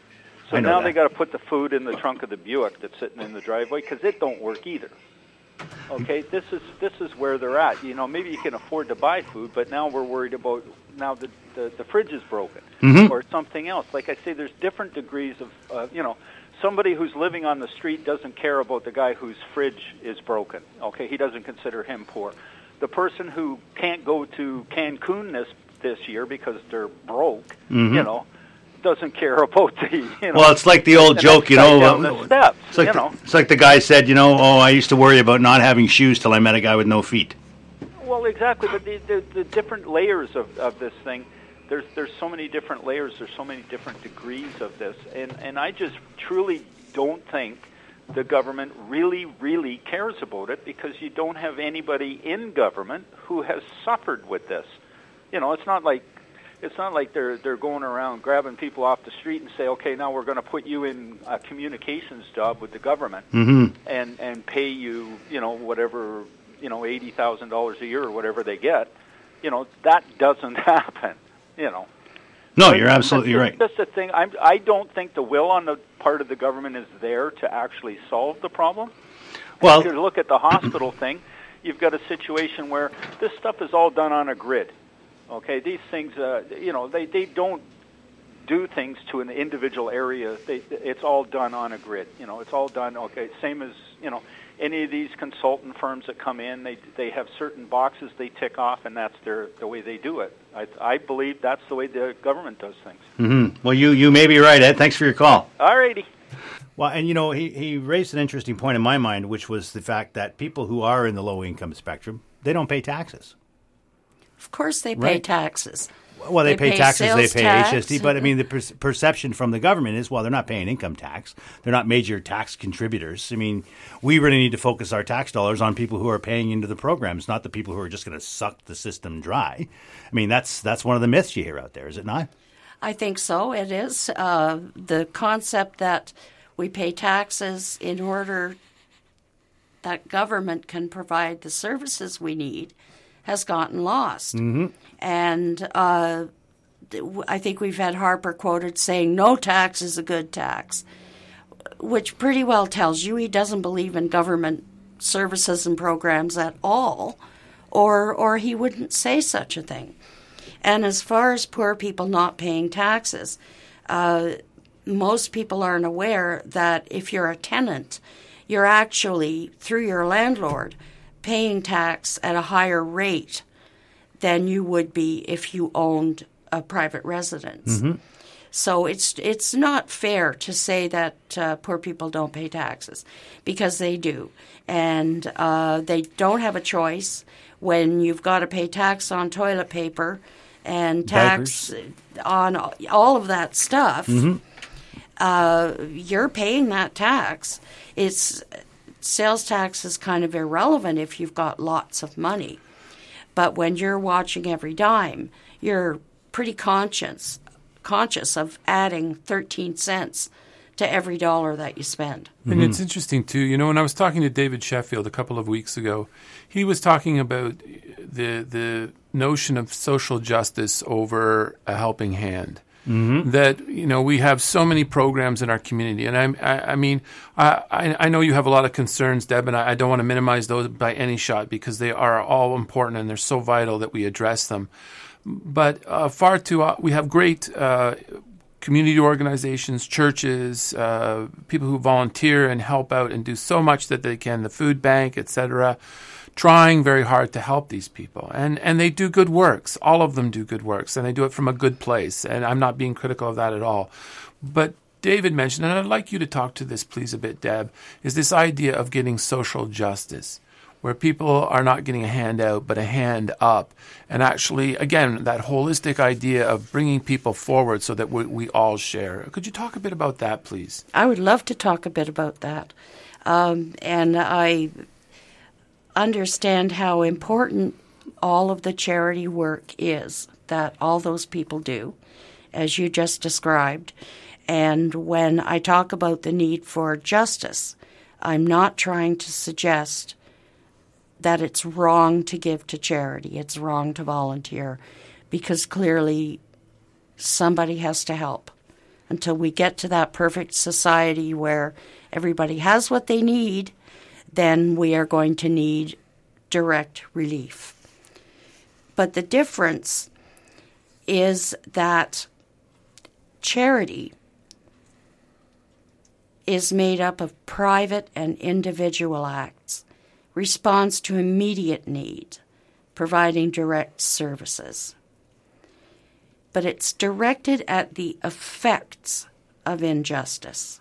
Speaker 9: So now that. They got to put the food in the trunk of the Buick that's sitting in the driveway, because it don't work either. Okay, this is this is where they're at. You know, maybe you can afford to buy food, but now we're worried about now the the, the fridge is broken,
Speaker 2: mm-hmm.
Speaker 9: or something else. Like I say, there's different degrees of uh, you know. Somebody who's living on the street doesn't care about the guy whose fridge is broken. Okay, he doesn't consider him poor. The person who can't go to Cancun this this year because they're broke,
Speaker 2: mm-hmm.
Speaker 9: you know, doesn't care about the, you know.
Speaker 2: Well, it's like the old
Speaker 9: the
Speaker 2: joke, you know.
Speaker 9: Down the steps,
Speaker 2: it's like
Speaker 9: you
Speaker 2: the,
Speaker 9: know.
Speaker 2: It's like the guy said, you know, oh, I used to worry about not having shoes till I met a guy with no feet.
Speaker 9: Well, exactly, but the, the, the different layers of, of this thing, there's there's so many different layers, there's so many different degrees of this, and, and I just truly don't think the government really, really cares about it, because you don't have anybody in government who has suffered with this. You know, it's not like It's not like they're they're going around grabbing people off the street and say, okay, now we're going to put you in a communications job with the government,
Speaker 2: mm-hmm.
Speaker 9: and and pay you, you know, whatever, you know, eighty thousand dollars a year or whatever they get. You know, that doesn't happen. You know.
Speaker 2: No, you're absolutely
Speaker 9: it's
Speaker 2: right.
Speaker 9: Just a thing. I'm, I don't think the will on the part of the government is there to actually solve the problem.
Speaker 2: Well,
Speaker 9: if you look at the hospital thing, you've got a situation where this stuff is all done on a grid. Okay, these things, uh, you know, they, they don't do things to an individual area. They, it's all done on a grid. You know, it's all done, okay, same as, you know, any of these consultant firms that come in, they they have certain boxes they tick off, and that's their the way they do it. I, I believe that's the way the government does things.
Speaker 2: Mm-hmm. Well, you, you may be right, Ed. Thanks for your call.
Speaker 9: All righty.
Speaker 2: Well, and, you know, he, he raised an interesting point in my mind, which was the fact that people who are in the low-income spectrum, they don't pay taxes.
Speaker 4: Of course they pay
Speaker 2: right.
Speaker 4: taxes.
Speaker 2: Well, they, they pay, pay taxes, they pay
Speaker 4: tax.
Speaker 2: H S T, but I mean, the per- perception from the government is, well, they're not paying income tax. They're not major tax contributors. I mean, we really need to focus our tax dollars on people who are paying into the programs, not the people who are just going to suck the system dry. I mean, that's that's one of the myths you hear out there, is it not?
Speaker 4: I think so. It is. Uh, the concept that we pay taxes in order that government can provide the services we need has gotten lost.
Speaker 2: Mm-hmm.
Speaker 4: And uh, I think we've had Harper quoted saying, no tax is a good tax, which pretty well tells you he doesn't believe in government services and programs at all, or or he wouldn't say such a thing. And as far as poor people not paying taxes, uh, most people aren't aware that if you're a tenant, you're actually, through your landlord, paying tax at a higher rate than you would be if you owned a private residence.
Speaker 2: Mm-hmm.
Speaker 4: So it's it's not fair to say that uh, poor people don't pay taxes, because they do. And uh, they don't have a choice when you've got to pay tax on toilet paper and tax
Speaker 2: Diapers.
Speaker 4: on all of that stuff.
Speaker 2: Mm-hmm.
Speaker 4: Uh, you're paying that tax. It's sales tax is kind of irrelevant if you've got lots of money. But when you're watching every dime, you're pretty conscious conscious of adding thirteen cents to every dollar that you spend.
Speaker 3: And
Speaker 2: Mm-hmm.
Speaker 3: it's interesting, too. You know, when I was talking to David Sheffield a couple of weeks ago, he was talking about the the notion of social justice over a helping hand. Mm-hmm. That, you know, we have so many programs in our community. And I, I, I mean, I, I know you have a lot of concerns, Deb, and I, I don't want to minimize those by any shot, because they are all important and they're so vital that we address them. But uh, far too, uh, we have great uh, community organizations, churches, uh, people who volunteer and help out and do so much that they can, the food bank, et cetera, trying very hard to help these people. And and they do good works. All of them do good works, and they do it from a good place. And I'm not being critical of that at all. But David mentioned, and I'd like you to talk to this, please, a bit, Deb, is this idea of getting social justice, where people are not getting a hand out, but a hand up. And actually, again, that holistic idea of bringing people forward so that we, we all share. Could you talk a bit about that, please?
Speaker 4: I would love to talk a bit about that. Um, and I understand how important all of the charity work is that all those people do, as you just described. And when I talk about the need for justice, I'm not trying to suggest that it's wrong to give to charity, it's wrong to volunteer, because clearly somebody has to help. Until we get to that perfect society where everybody has what they need, then we are going to need direct relief. But the difference is that charity is made up of private and individual acts, responds to immediate need, providing direct services. But it's directed at the effects of injustice.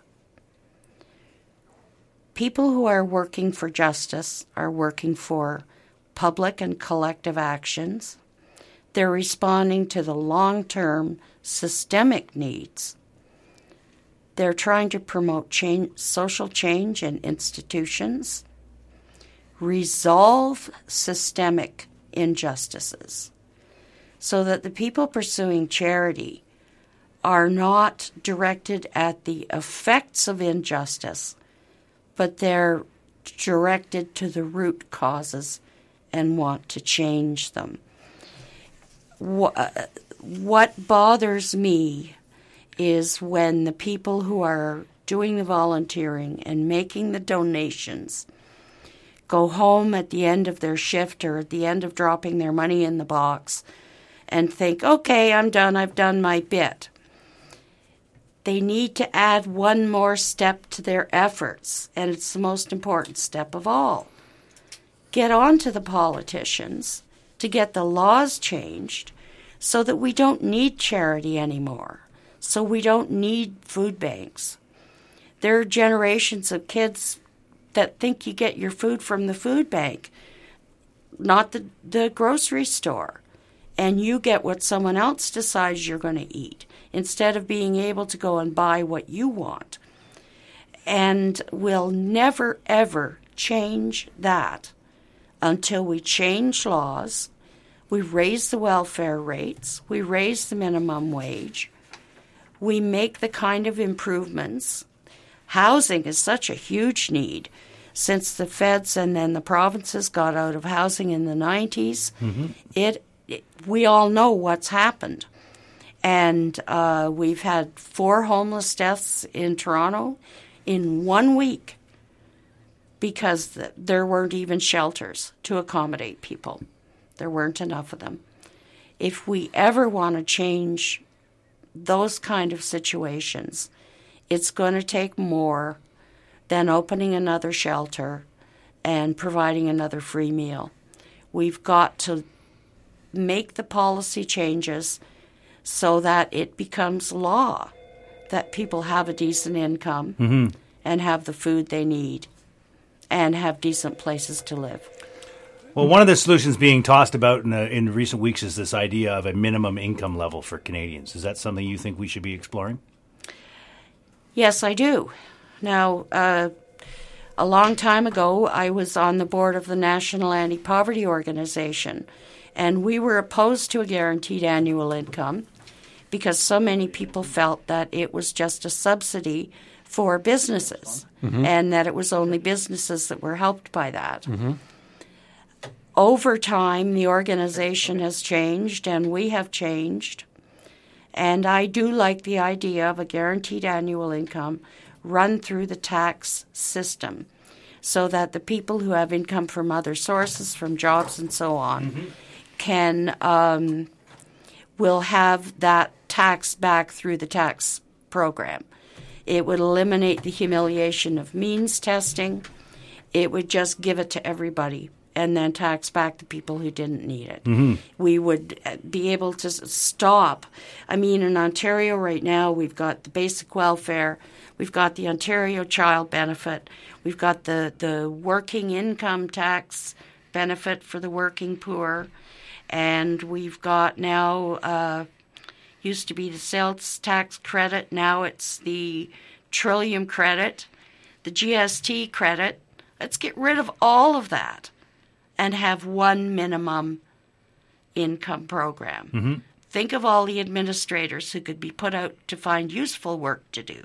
Speaker 4: People who are working for justice are working for public and collective actions. They're responding to the long-term systemic needs. They're trying to promote change, social change in institutions, resolve systemic injustices, so that the people pursuing charity are not directed at the effects of injustice, but they're directed to the root causes and want to change them. What, what bothers me is when the people who are doing the volunteering and making the donations go home at the end of their shift or at the end of dropping their money in the box and think, okay, I'm done, I've done my bit. They need to add one more step to their efforts, and it's the most important step of all. Get on to the politicians to get the laws changed so that we don't need charity anymore, so we don't need food banks. There are generations of kids that think you get your food from the food bank, not the, the grocery store, and you get what someone else decides you're going to eat, instead of being able to go and buy what you want. And we'll never, ever change that until we change laws, we raise the welfare rates, we raise the minimum wage, we make the kind of improvements. Housing is such a huge need. Since the feds and then the provinces got out of housing in the nineties, mm-hmm. it, it we all know what's happened. And uh, we've had four homeless deaths in Toronto in one week because th- there weren't even shelters to accommodate people. There weren't enough of them. If we ever want to change those kind of situations, it's going to take more than opening another shelter and providing another free meal. We've got to make the policy changes so that it becomes law that people have a decent income
Speaker 2: Mm-hmm.
Speaker 4: and have the food they need and have decent places to live.
Speaker 2: Well, one of the solutions being tossed about in, uh, in recent weeks is this idea of a minimum income level for Canadians. Is that something you think we should be exploring?
Speaker 4: Yes, I do. Now, uh, a long time ago, I was on the board of the National Anti-Poverty Organization, and we were opposed to a guaranteed annual income because so many people felt that it was just a subsidy for businesses, mm-hmm. and that it was only businesses that were helped by that.
Speaker 3: Mm-hmm.
Speaker 4: Over time, the organization has changed, and we have changed. And I do like the idea of a guaranteed annual income run through the tax system so that the people who have income from other sources, from jobs and so on, mm-hmm. can um, will have that tax back through the tax program. It would eliminate the humiliation of means testing. It would just give it to everybody and then tax back the people who didn't need it.
Speaker 2: Mm-hmm.
Speaker 4: We would be able to stop. I mean, in Ontario right now, we've got the basic welfare, we've got the Ontario Child Benefit, we've got the, the working income tax benefit for the working poor, and we've got now, uh, used to be the sales tax credit, now it's the Trillium credit, the G S T credit. Let's get rid of all of that and have one minimum income program.
Speaker 2: Mm-hmm.
Speaker 4: Think of all the administrators who could be put out to find useful work to do.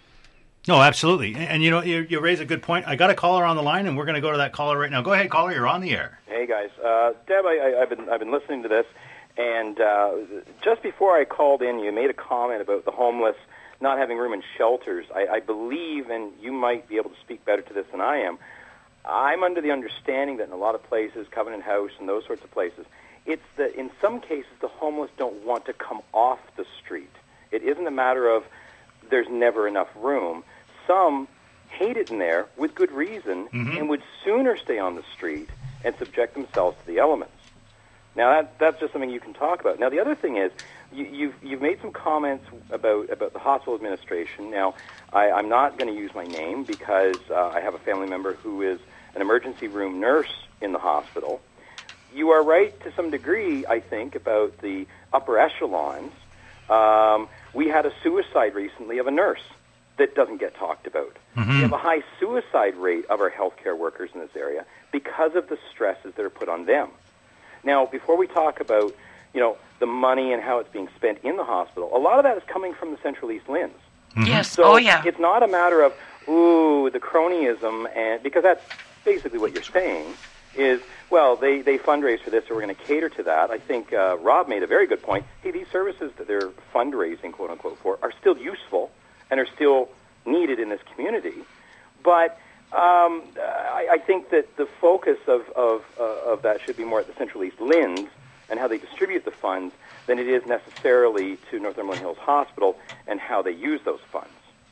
Speaker 2: No, absolutely. And, and you know, you, you raise a good point. I got a caller on the line, and we're going to go to that caller right now. Go ahead, caller. You're on the air.
Speaker 10: Hey, guys. Uh, Deb, I, I, I've been I've been listening to this, and uh, just before I called in, you made a comment about the homeless not having room in shelters. I, I believe, and you might be able to speak better to this than I am, I'm under the understanding that in a lot of places, Covenant House and those sorts of places, it's that in some cases the homeless don't want to come off the street. It isn't a matter of there's never enough room. Some hate it in there with good reason mm-hmm. and would sooner stay on the street and subject themselves to the elements. Now, that, that's just something you can talk about. Now, the other thing is, you, you've, you've made some comments about, about the hospital administration. Now, I, I'm not going to use my name because uh, I have a family member who is an emergency room nurse in the hospital. You are right to some degree, I think, about the upper echelons. Um, we had a suicide recently of a nurse that doesn't get talked about.
Speaker 2: Mm-hmm.
Speaker 10: We have a high suicide rate of our healthcare workers in this area because of the stresses that are put on them. Now, before we talk about, you know, the money and how it's being spent in the hospital, a lot of that is coming from the Central East L I Ns.
Speaker 4: Mm-hmm. Yes,
Speaker 10: so
Speaker 4: oh yeah.
Speaker 10: It's not a matter of, ooh, the cronyism, and because that's basically what you're saying is, well, they, they fundraise for this, so we're going to cater to that. I think uh, Rob made a very good point. Hey, these services that they're fundraising, quote-unquote, for are still useful and are still needed in this community. But um, I, I think that the focus of, of, uh, of that should be more at the Central East L I Ns and how they distribute the funds than it is necessarily to Northumberland Hills Hospital and how they use those funds.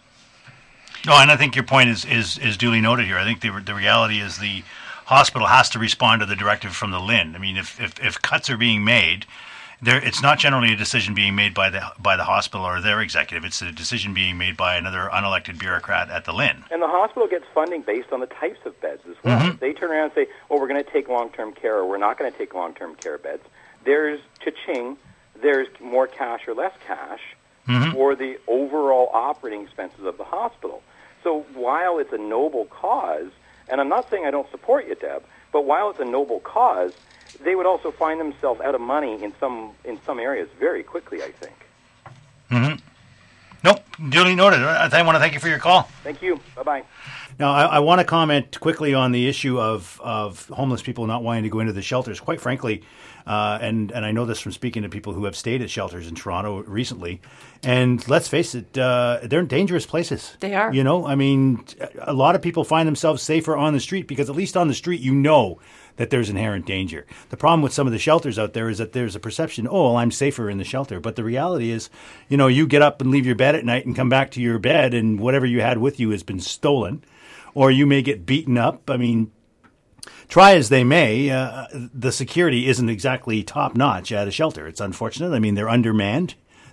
Speaker 2: No, and I think your point is, is, is duly noted here. I think the, the reality is the hospital has to respond to the directive from the L I N. I mean, if, if, if cuts are being made, there it's not generally a decision being made by the by the hospital or their executive. It's a decision being made by another unelected bureaucrat at the L I N.
Speaker 10: And the hospital gets funding based on the types of beds as well. Mm-hmm. They turn around and say, oh, we're going to take long-term care or we're not going to take long-term care beds. There's cha-ching, there's more cash or less cash mm-hmm. for the overall operating expenses of the hospital. So while it's a noble cause, and I'm not saying I don't support you, Deb, but while it's a noble cause, they would also find themselves out of money in some in some areas very quickly, I think.
Speaker 2: Mm-hmm. Nope, duly noted. I want to thank you for your call.
Speaker 10: Thank you. Bye-bye.
Speaker 2: Now, I, I want to comment quickly on the issue of, of homeless people not wanting to go into the shelters. Quite frankly, uh, and, and I know this from speaking to people who have stayed at shelters in Toronto recently, and let's face it, uh, they're dangerous places.
Speaker 4: They are.
Speaker 2: You know, I mean, a lot of people find themselves safer on the street because at least on the street you know that there's inherent danger. The problem with some of the shelters out there is that there's a perception, oh, well, I'm safer in the shelter. But the reality is, you know, you get up and leave your bed at night and come back to your bed and whatever you had with you has been stolen. Or you may get beaten up. I mean, try as they may, uh, the security isn't exactly top-notch at a shelter. It's unfortunate. I mean, they're undermanned.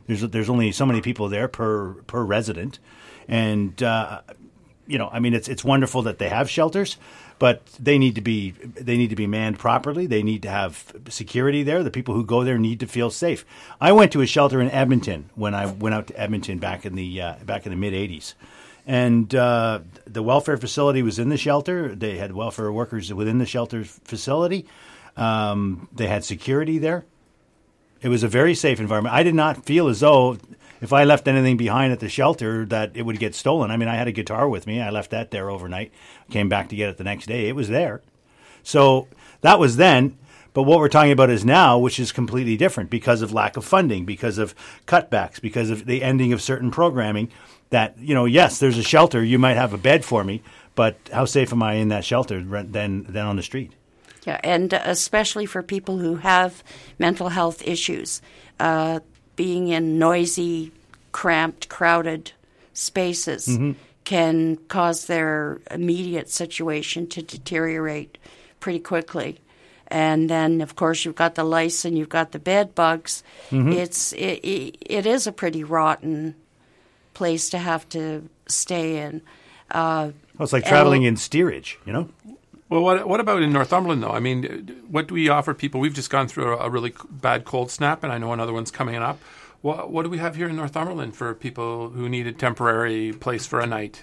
Speaker 2: There's there's only so many people there per per resident, and uh, you know, I mean, it's it's wonderful that they have shelters, but they need to be they need to be manned properly. They need to have security there. The people who go there need to feel safe. I went to a shelter in Edmonton when I went out to Edmonton back in the uh, back in the mid eighties, and uh, the welfare facility was in the shelter. They had welfare workers within the shelter facility. Um, they had security there. It was a very safe environment. I did not feel as though if I left anything behind at the shelter that it would get stolen. I mean, I had a guitar with me. I left that there overnight. Came back to get it the next day. It was there. So that was then. But what we're talking about is now, which is completely different because of lack of funding, because of cutbacks, because of the ending of certain programming. That, you know, yes, there's a shelter. You might have a bed for me, but how safe am I in that shelter than than on the street?
Speaker 4: Yeah, and especially for people who have mental health issues, uh, being in noisy, cramped, crowded spaces mm-hmm. can cause their immediate situation to deteriorate pretty quickly. And then, of course, you've got the lice and you've got the bed bugs. Mm-hmm. It's it, it, it is a pretty rotten place to have to stay in. Uh,
Speaker 2: well, it's like traveling in steerage, you know?
Speaker 3: Well, what what about in Northumberland, though? I mean, what do we offer people? We've just gone through a, a really bad cold snap, and I know another one's coming up. What, what do we have here in Northumberland for people who need a temporary place for a night?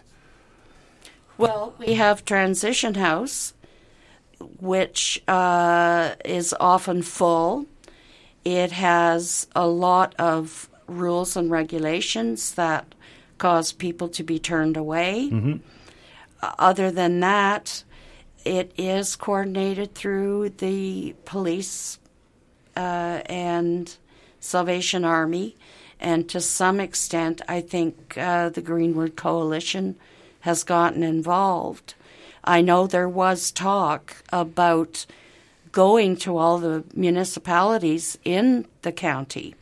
Speaker 4: Well, we have Transition House, which uh, is often full. It has a lot of rules and regulations that cause people to be turned away. Mm-hmm. Uh, other than that, it is coordinated through the police uh, and Salvation Army, and to some extent, I think uh, the Greenwood Coalition has gotten involved. I know there was talk about going to all the municipalities in the county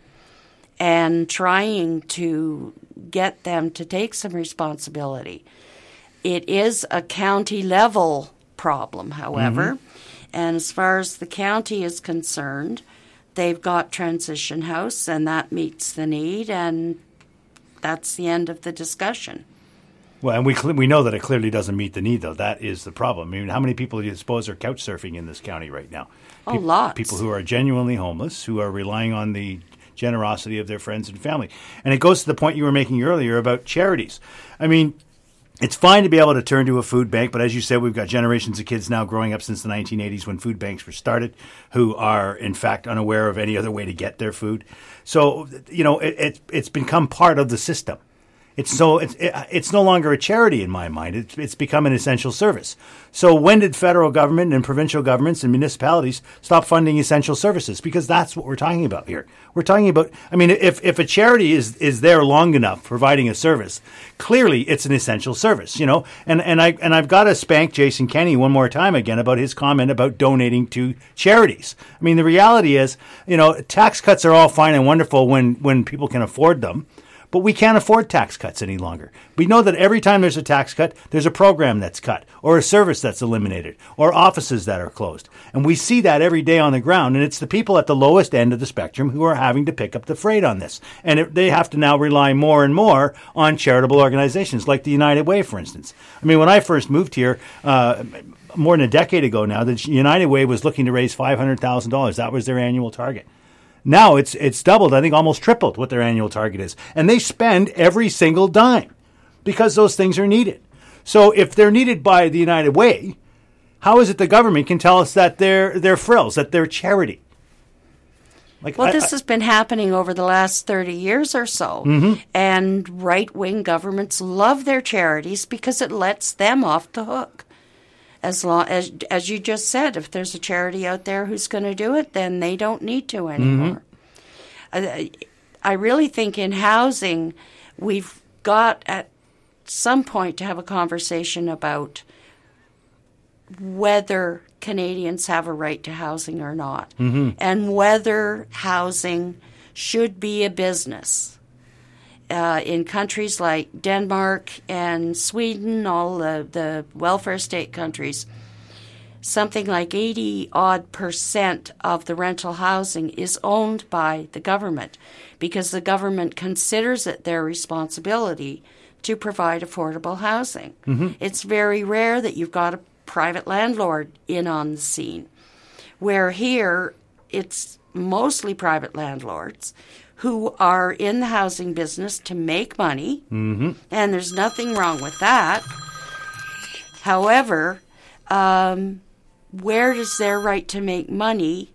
Speaker 4: and trying to get them to take some responsibility. It is a county level problem, however, mm-hmm. and as far as the county is concerned, they've got Transition House, and that meets the need, and that's the end of the discussion.
Speaker 2: Well, and we cl- we know that it clearly doesn't meet the need, though. That is the problem. I mean, how many people do you suppose are couch surfing in this county right now?
Speaker 4: Oh, Pe- lots.
Speaker 2: People who are genuinely homeless, who are relying on the generosity of their friends and family. And it goes to the point you were making earlier about charities. I mean, it's fine to be able to turn to a food bank, but as you said, we've got generations of kids now growing up since the nineteen eighties when food banks were started who are, in fact, unaware of any other way to get their food. So, you know, it, it, it's become part of the system. It's so it's it, it's no longer a charity in my mind. It's it's become an essential service. So when did federal government and provincial governments and municipalities stop funding essential services? Because that's what we're talking about here. We're talking about. I mean, if if a charity is is there long enough providing a service, clearly it's an essential service. You know, and and I and I've got to spank Jason Kenney one more time again about his comment about donating to charities. I mean, the reality is, you know, tax cuts are all fine and wonderful when when people can afford them. But we can't afford tax cuts any longer. We know that every time there's a tax cut, there's a program that's cut, or a service that's eliminated, or offices that are closed. And we see that every day on the ground, and it's the people at the lowest end of the spectrum who are having to pick up the freight on this. And it, they have to now rely more and more on charitable organizations, like the United Way, for instance. I mean, when I first moved here, uh, more than a decade ago now, the United Way was looking to raise five hundred thousand dollars. That was their annual target. Now it's it's doubled, I think almost tripled what their annual target is. And they spend every single dime because those things are needed. So if they're needed by the United Way, how is it the government can tell us that they're, they're frills, that they're charity? Like,
Speaker 4: well,
Speaker 2: I,
Speaker 4: this
Speaker 2: I,
Speaker 4: has been happening over the last thirty years or so. Mm-hmm. And right-wing governments love their charities because it lets them off the hook. As long as, as you just said, if there's a charity out there who's going to do it, then they don't need to anymore. Mm-hmm. I, I really think in housing, we've got at some point to have a conversation about whether Canadians have a right to housing or not, mm-hmm. and whether housing should be a business. Uh, in countries like Denmark and Sweden, all the, the welfare state countries, something like eighty odd percent of the rental housing is owned by the government because the government considers it their responsibility to provide affordable housing. Mm-hmm. It's very rare that you've got a private landlord in on the scene, where here it's mostly private landlords who are in the housing business to make money, mm-hmm. and there's nothing wrong with that. However, um, where does their right to make money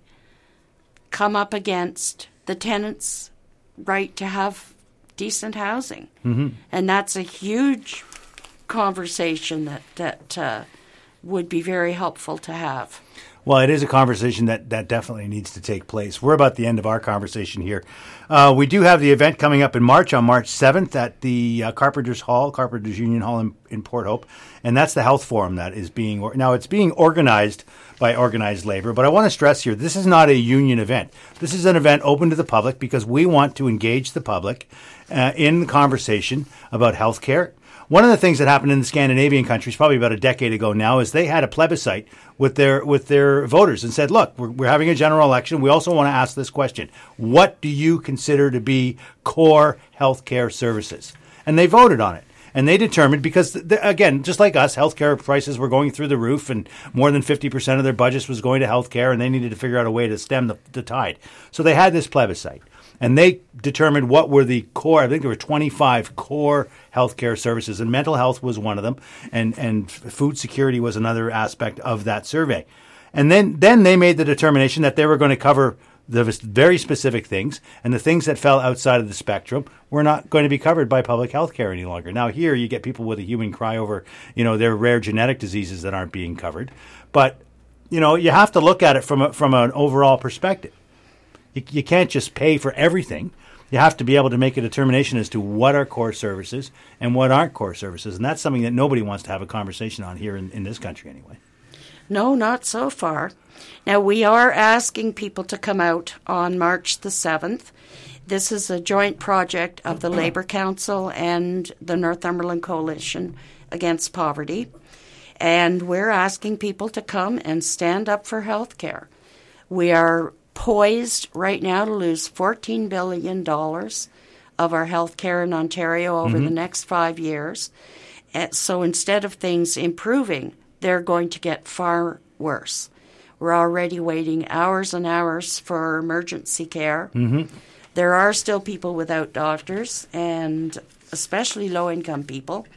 Speaker 4: come up against the tenant's right to have decent housing? Mm-hmm. And that's a huge conversation that, that uh, would be very helpful to have.
Speaker 2: Well, it is a conversation that, that definitely needs to take place. We're about the end of our conversation here. Uh, we do have the event coming up in March, on March seventh at the uh, Carpenters Hall, Carpenters Union Hall in, in Port Hope. And that's the health forum that is being, or- now it's being organized by organized labor. But I want to stress here, this is not a union event. This is an event open to the public because we want to engage the public uh, in the conversation about health care. One of the things that happened in the Scandinavian countries, probably about a decade ago now, is they had a plebiscite with their with their voters and said, look, we're, we're having a general election. We also want to ask this question. What do you consider to be core healthcare services? And they voted on it. And they determined, because, the, again, just like us, healthcare prices were going through the roof and more than fifty percent of their budgets was going to healthcare, and they needed to figure out a way to stem the, the tide. So they had this plebiscite. And they determined what were the core, I think there were twenty-five core healthcare services, and mental health was one of them, and, and food security was another aspect of that survey. And then, then they made the determination that they were going to cover the very specific things, and the things that fell outside of the spectrum were not going to be covered by public health care any longer. Now here you get people with a human cry over, you know, their rare genetic diseases that aren't being covered. But, you know, you have to look at it from a, from an overall perspective. You, you can't just pay for everything. You have to be able to make a determination as to what are core services and what aren't core services. And that's something that nobody wants to have a conversation on here in, in this country anyway.
Speaker 4: No, not so far. Now, we are asking people to come out on March the seventh. This is a joint project of the Labour Council and the Northumberland Coalition Against Poverty. And we're asking people to come and stand up for health care. We are poised right now to lose fourteen billion dollars of our health care in Ontario over mm-hmm. the next five years. And so instead of things improving, they're going to get far worse. We're already waiting hours and hours for emergency care. Mm-hmm. There are still people without doctors, and especially low-income people.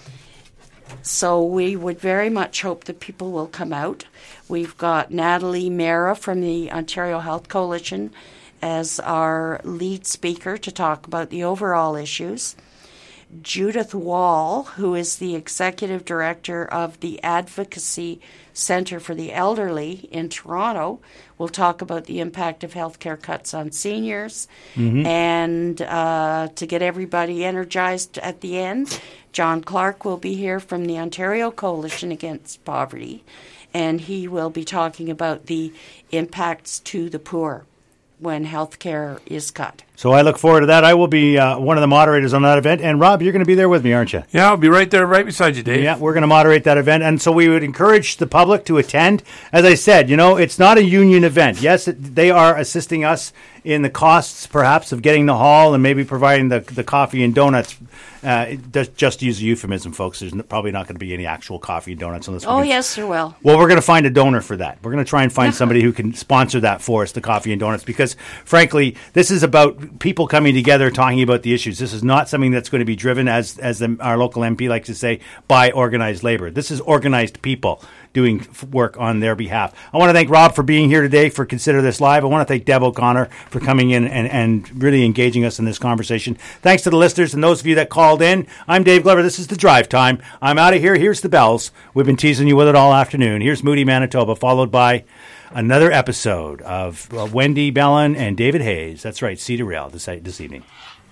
Speaker 4: So we would very much hope that people will come out. We've got Natalie Mera from the Ontario Health Coalition as our lead speaker to talk about the overall issues. Judith Wall, who is the executive director of the Advocacy Centre for the Elderly in Toronto, will talk about the impact of healthcare cuts on seniors. Mm-hmm. And uh, to get everybody energized at the end, John Clark will be here from the Ontario Coalition Against Poverty, and he will be talking about the impacts to the poor when health care is cut.
Speaker 2: So I look forward to that. I will be uh, one of the moderators on that event. And Rob, you're going to be there with me, aren't you?
Speaker 3: Yeah, I'll be right there, right beside you, Dave.
Speaker 2: Yeah, we're going to moderate that event. And so we would encourage the public to attend. As I said, you know, it's not a union event. Yes, it, they are assisting us in the costs, perhaps, of getting the hall and maybe providing the, the coffee and donuts. Uh, just use a euphemism, folks. There's probably not going to be any actual coffee and donuts unless.
Speaker 4: Oh,
Speaker 2: we can,
Speaker 4: yes, there will.
Speaker 2: Well, we're going to find a donor for that. We're going to try and find somebody who can sponsor that for us, the coffee and donuts, because, frankly, this is about people coming together talking about the issues. This is not something that's going to be driven, as as the, our local M P likes to say, by organized labor. This is organized people doing work on their behalf. I want to thank Rob for being here today for Consider This Live. I want to thank Deb O'Connor for coming in and, and really engaging us in this conversation. Thanks to the listeners and those of you that called in. I'm Dave Glover. This is The Drive Time. I'm out of here. Here's the bells. We've been teasing you with it all afternoon. Here's Moody Manitoba, followed by another episode of uh, Wendy Bellin and David Hayes. That's right, Cedar Rail this, this evening.